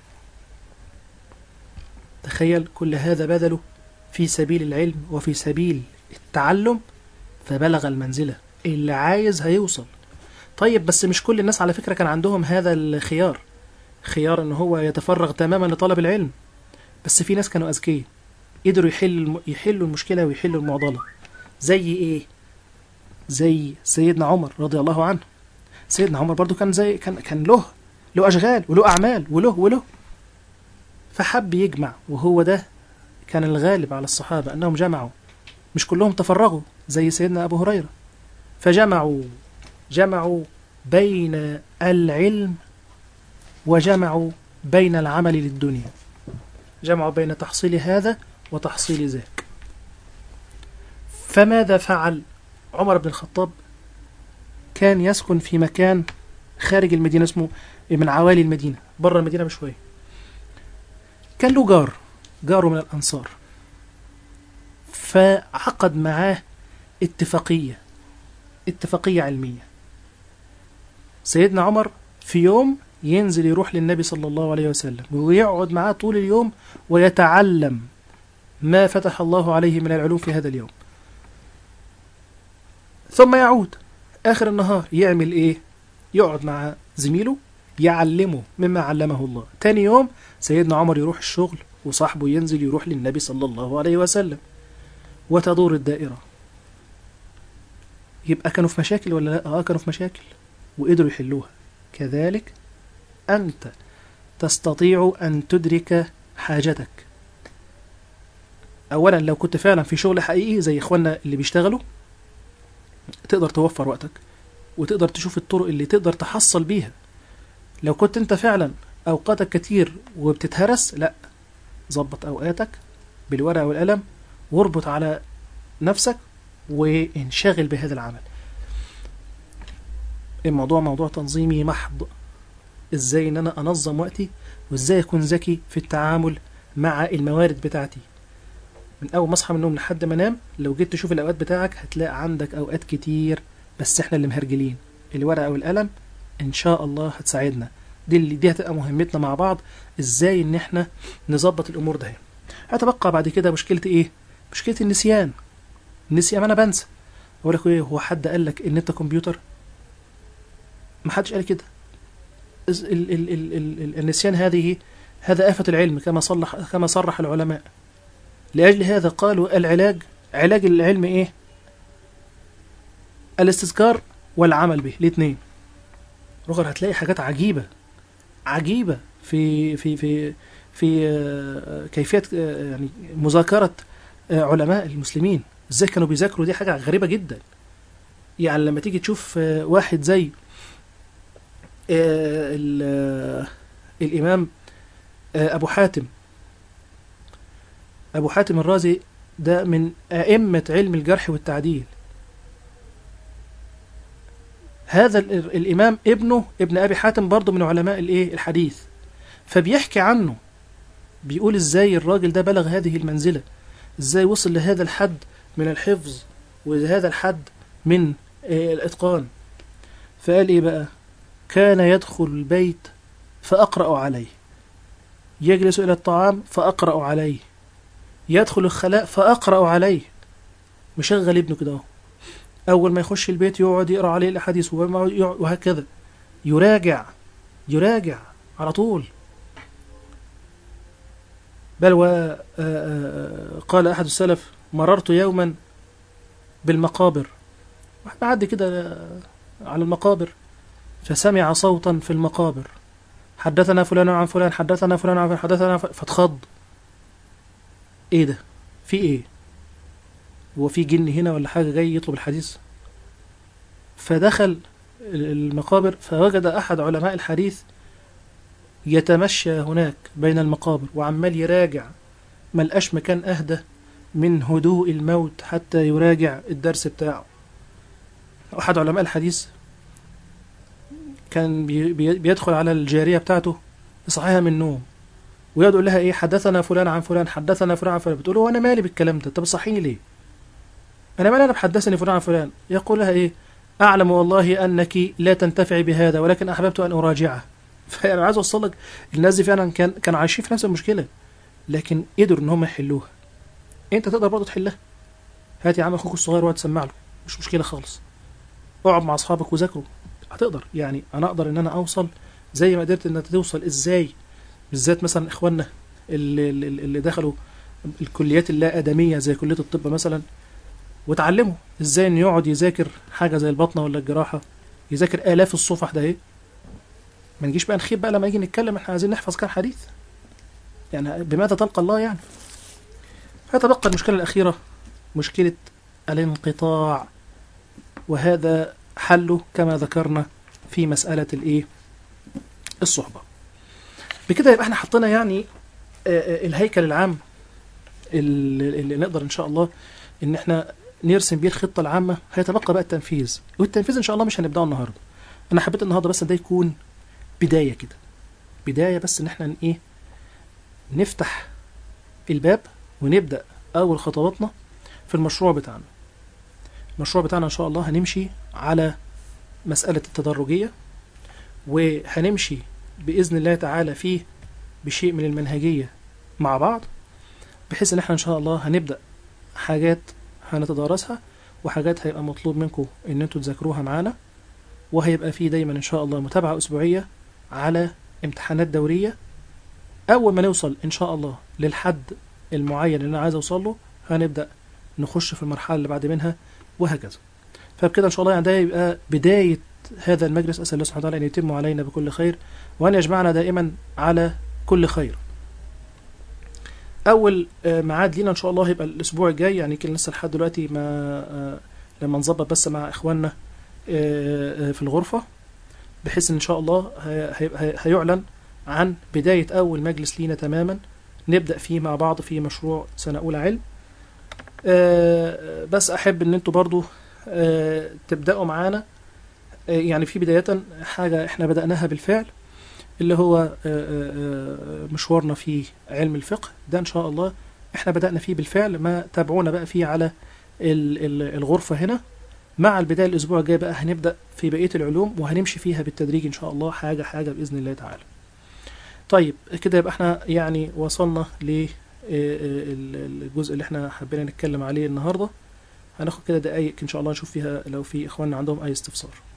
تخيل كل هذا بذله في سبيل العلم وفي سبيل التعلم، فبلغ المنزلة. اللي عايز هيوصل. طيب بس مش كل الناس على فكرة كان عندهم هذا الخيار، خيار ان هو يتفرغ تماما لطلب العلم. بس في ناس كانوا أذكياء قدروا يحل يحلوا المشكلة ويحلوا المعضلة. زي ايه؟ زي سيدنا عمر رضي الله عنه. سيدنا عمر برضو كان زي كان كان له له أشغال وله أعمال وله وله فحب يجمع، وهو ده كان الغالب على الصحابة أنهم جمعوا، مش كلهم تفرغوا زي سيدنا أبو هريرة. فجمعوا جمعوا بين العلم وجمعوا بين العمل للدنيا، جمعوا بين تحصيل هذا وتحصيل ذاك. فماذا فعل عمر بن الخطاب؟ كان يسكن في مكان خارج المدينة اسمه من عوالي المدينة، بره المدينة بشوية. كان له جار جاره من الأنصار، فعقد معاه اتفاقية اتفاقية علمية. سيدنا عمر في يوم ينزل يروح للنبي صلى الله عليه وسلم ويقعد معاه طول اليوم ويتعلم ما فتح الله عليه من العلوم في هذا اليوم، ثم يعود آخر النهار يعمل إيه؟ يقعد مع زميله يعلمه مما علمه الله. تاني يوم سيدنا عمر يروح الشغل وصاحبه ينزل يروح للنبي صلى الله عليه وسلم، وتدور الدائرة. يبقى كانوا في مشاكل ولا لا؟ آه كانوا في مشاكل وقدروا يحلوها. كذلك أنت تستطيع أن تدرك حاجتك. أولا لو كنت فعلا في شغل حقيقي زي إخواننا اللي بيشتغلوا، تقدر توفر وقتك وتقدر تشوف الطرق اللي تقدر تحصل بيها. لو كنت انت فعلا أوقاتك كتير وبتتهرس، لا، ظبط أوقاتك بالورقة والقلم واربط على نفسك وانشغل بهذا العمل. الموضوع موضوع تنظيمي محض، ازاي ان انا انظم وقتي وازاي اكون ذكي في التعامل مع الموارد بتاعتي. من اول ما اصحى من النوم لحد ما انام، لو جيت تشوف الاوقات بتاعك هتلاقي عندك اوقات كتير، بس احنا اللي مهرجلين. الورقة والقلم ان شاء الله هتساعدنا. دي اللي دي هتبقى مهمتنا مع بعض، ازاي ان احنا نظبط الامور ده. هتبقى بعد كده مشكلة ايه؟ مشكلة النسيان. النسيان، انا بنسى. اقول لك ايه، هو حد قال لك ان انت كمبيوتر؟ ما حدش قال كده. ال ال ال ال ال النسيان هذه هذا آفة العلم كما صلح كما صرح العلماء. لأجل هذا قالوا العلاج علاج العلم ايه؟ الاستذكار والعمل به، الاثنين. رغم هتلاقي حاجات عجيبة عجيبة في في في في كيفية يعني مذاكرة علماء المسلمين، ازاي كانوا بيذاكروا. دي حاجة غريبة جدا. يعني لما تيجي تشوف واحد زي الإمام أبو حاتم أبو حاتم الرازي، ده من أئمة علم الجرح والتعديل. هذا الإمام ابنه ابن أبي حاتم برضه من علماء الإيه الحديث، فبيحكي عنه، بيقول إزاي الراجل ده بلغ هذه المنزلة، إزاي وصل لهذا الحد من الحفظ وهذا الحد من الإتقان. فقال إيه بقى؟ كان يدخل البيت فأقرأ عليه، يجلس إلى الطعام فأقرأ عليه، يدخل الخلاء فأقرأ عليه. مشغل ابنه كده، أول ما يخش البيت يقعد يقرأ عليه الأحاديث وهكذا، يراجع يراجع على طول. بل وقال أحد السلف: مررت يوما بالمقابر، واحد معدي كده على المقابر فسمع صوتا في المقابر: حدثنا فلان عن فلان، حدثنا فلان عن فلان، حدثنا فلان. فاتخض، ايه ده؟ في ايه؟ هو في جن هنا ولا حاجة جاي يطلب الحديث؟ فدخل المقابر فوجد أحد علماء الحديث يتمشى هناك بين المقابر وعمال يراجع، ما لقاش مكان أهدى من هدوء الموت حتى يراجع الدرس بتاعه. أحد علماء الحديث كان بيدخل على الجارية بتاعته يصحيها من النوم ويقعد يقول لها: ايه، حدثنا فلان عن فلان، حدثنا فلان عن فلان. بتقول له: وانا مالي بالكلام ده، انت بتصحيني ليه؟ انا مالي، انا بحدثني فلان عن فلان. يقول لها: ايه، اعلم والله انك لا تنتفعي بهذا، ولكن احببت ان اراجعه. فانا عايز اوصل لك الناس دي فعلا كان كانوا عايشين في نفس المشكله، لكن قدروا ان هم يحلوها. انت تقدر برضه تحلها. هات يا عم اخوك الصغير وقعد تسمع له، مش مشكله خالص. اقعد مع اصحابك وذاكروا، هتقدر. يعني انا اقدر ان انا اوصل زي ما قدرت ان انت توصل. ازاي؟ بالذات مثلا اخواننا اللي, اللي دخلوا الكليات اللا ادميه زي كليه الطب مثلا، وتعلموا ازاي انه يقعد يذاكر حاجه زي البطنه ولا الجراحه، يذاكر الاف الصفح. ده ايه؟ ما نجيش بقى نخيب بقى لما يجي نتكلم احنا عايزين نحفظ كام حديث، يعني بماذا تلقى الله يعني. فتبقى المشكله الاخيره مشكله الانقطاع، وهذا حله كما ذكرنا في مساله الايه، الصحبه. بكده يبقى احنا حطينا يعني الهيكل العام اللي, اللي نقدر ان شاء الله ان احنا نرسم بيه الخطه العامه. هيتبقى بقى التنفيذ، والتنفيذ ان شاء الله مش هنبداه النهارده. انا حبيت النهارده بس ده يكون بدايه كده، بدايه بس ان احنا ايه، نفتح الباب ونبدا اول خطواتنا في المشروع بتاعنا. المشروع بتاعنا ان شاء الله هنمشي على مساله التدرجيه، وهنمشي باذن الله تعالى فيه بشيء من المنهجيه مع بعض، بحيث ان احنا ان شاء الله هنبدا حاجات هنتدارسها، وحاجات هيبقى مطلوب منكم ان انتوا تذاكروها معانا، وهيبقى فيه دايما ان شاء الله متابعه اسبوعيه على امتحانات دوريه. اول ما نوصل ان شاء الله للحد المعين اللي انا عايز اوصل له هنبدا نخش في المرحله اللي بعد منها، وهكذا. فبكده ان شاء الله يعني ده يبقى بدايه هذا المجلس. اسال الله سبحانه وتعالى ان يتم علينا بكل خير، وان يجمعنا دائما على كل خير. اول ميعاد لينا ان شاء الله هيبقى الاسبوع الجاي، يعني كان لسه لحد دلوقتي ما لما نظبط بس مع اخواننا في الغرفه، بحيث ان شاء الله هيعلن عن بدايه اول مجلس لينا تماما نبدا فيه مع بعض في مشروع سنه اولى علم. بس احب ان انتوا برضو تبداوا معانا، يعني في بدايه حاجه احنا بداناها بالفعل، اللي هو مشوارنا في علم الفقه. ده ان شاء الله احنا بدأنا فيه بالفعل، ما تابعونا بقى فيه على الغرفة هنا. مع البداية الاسبوع الجاي بقى هنبدأ في بقية العلوم، وهنمشي فيها بالتدريج ان شاء الله حاجة حاجة بإذن الله تعالى. طيب كده يبقى احنا يعني وصلنا للجزء اللي احنا حبينا نتكلم عليه النهاردة. هناخد كده دقايق ان شاء الله نشوف فيها لو في اخواننا عندهم اي استفسار.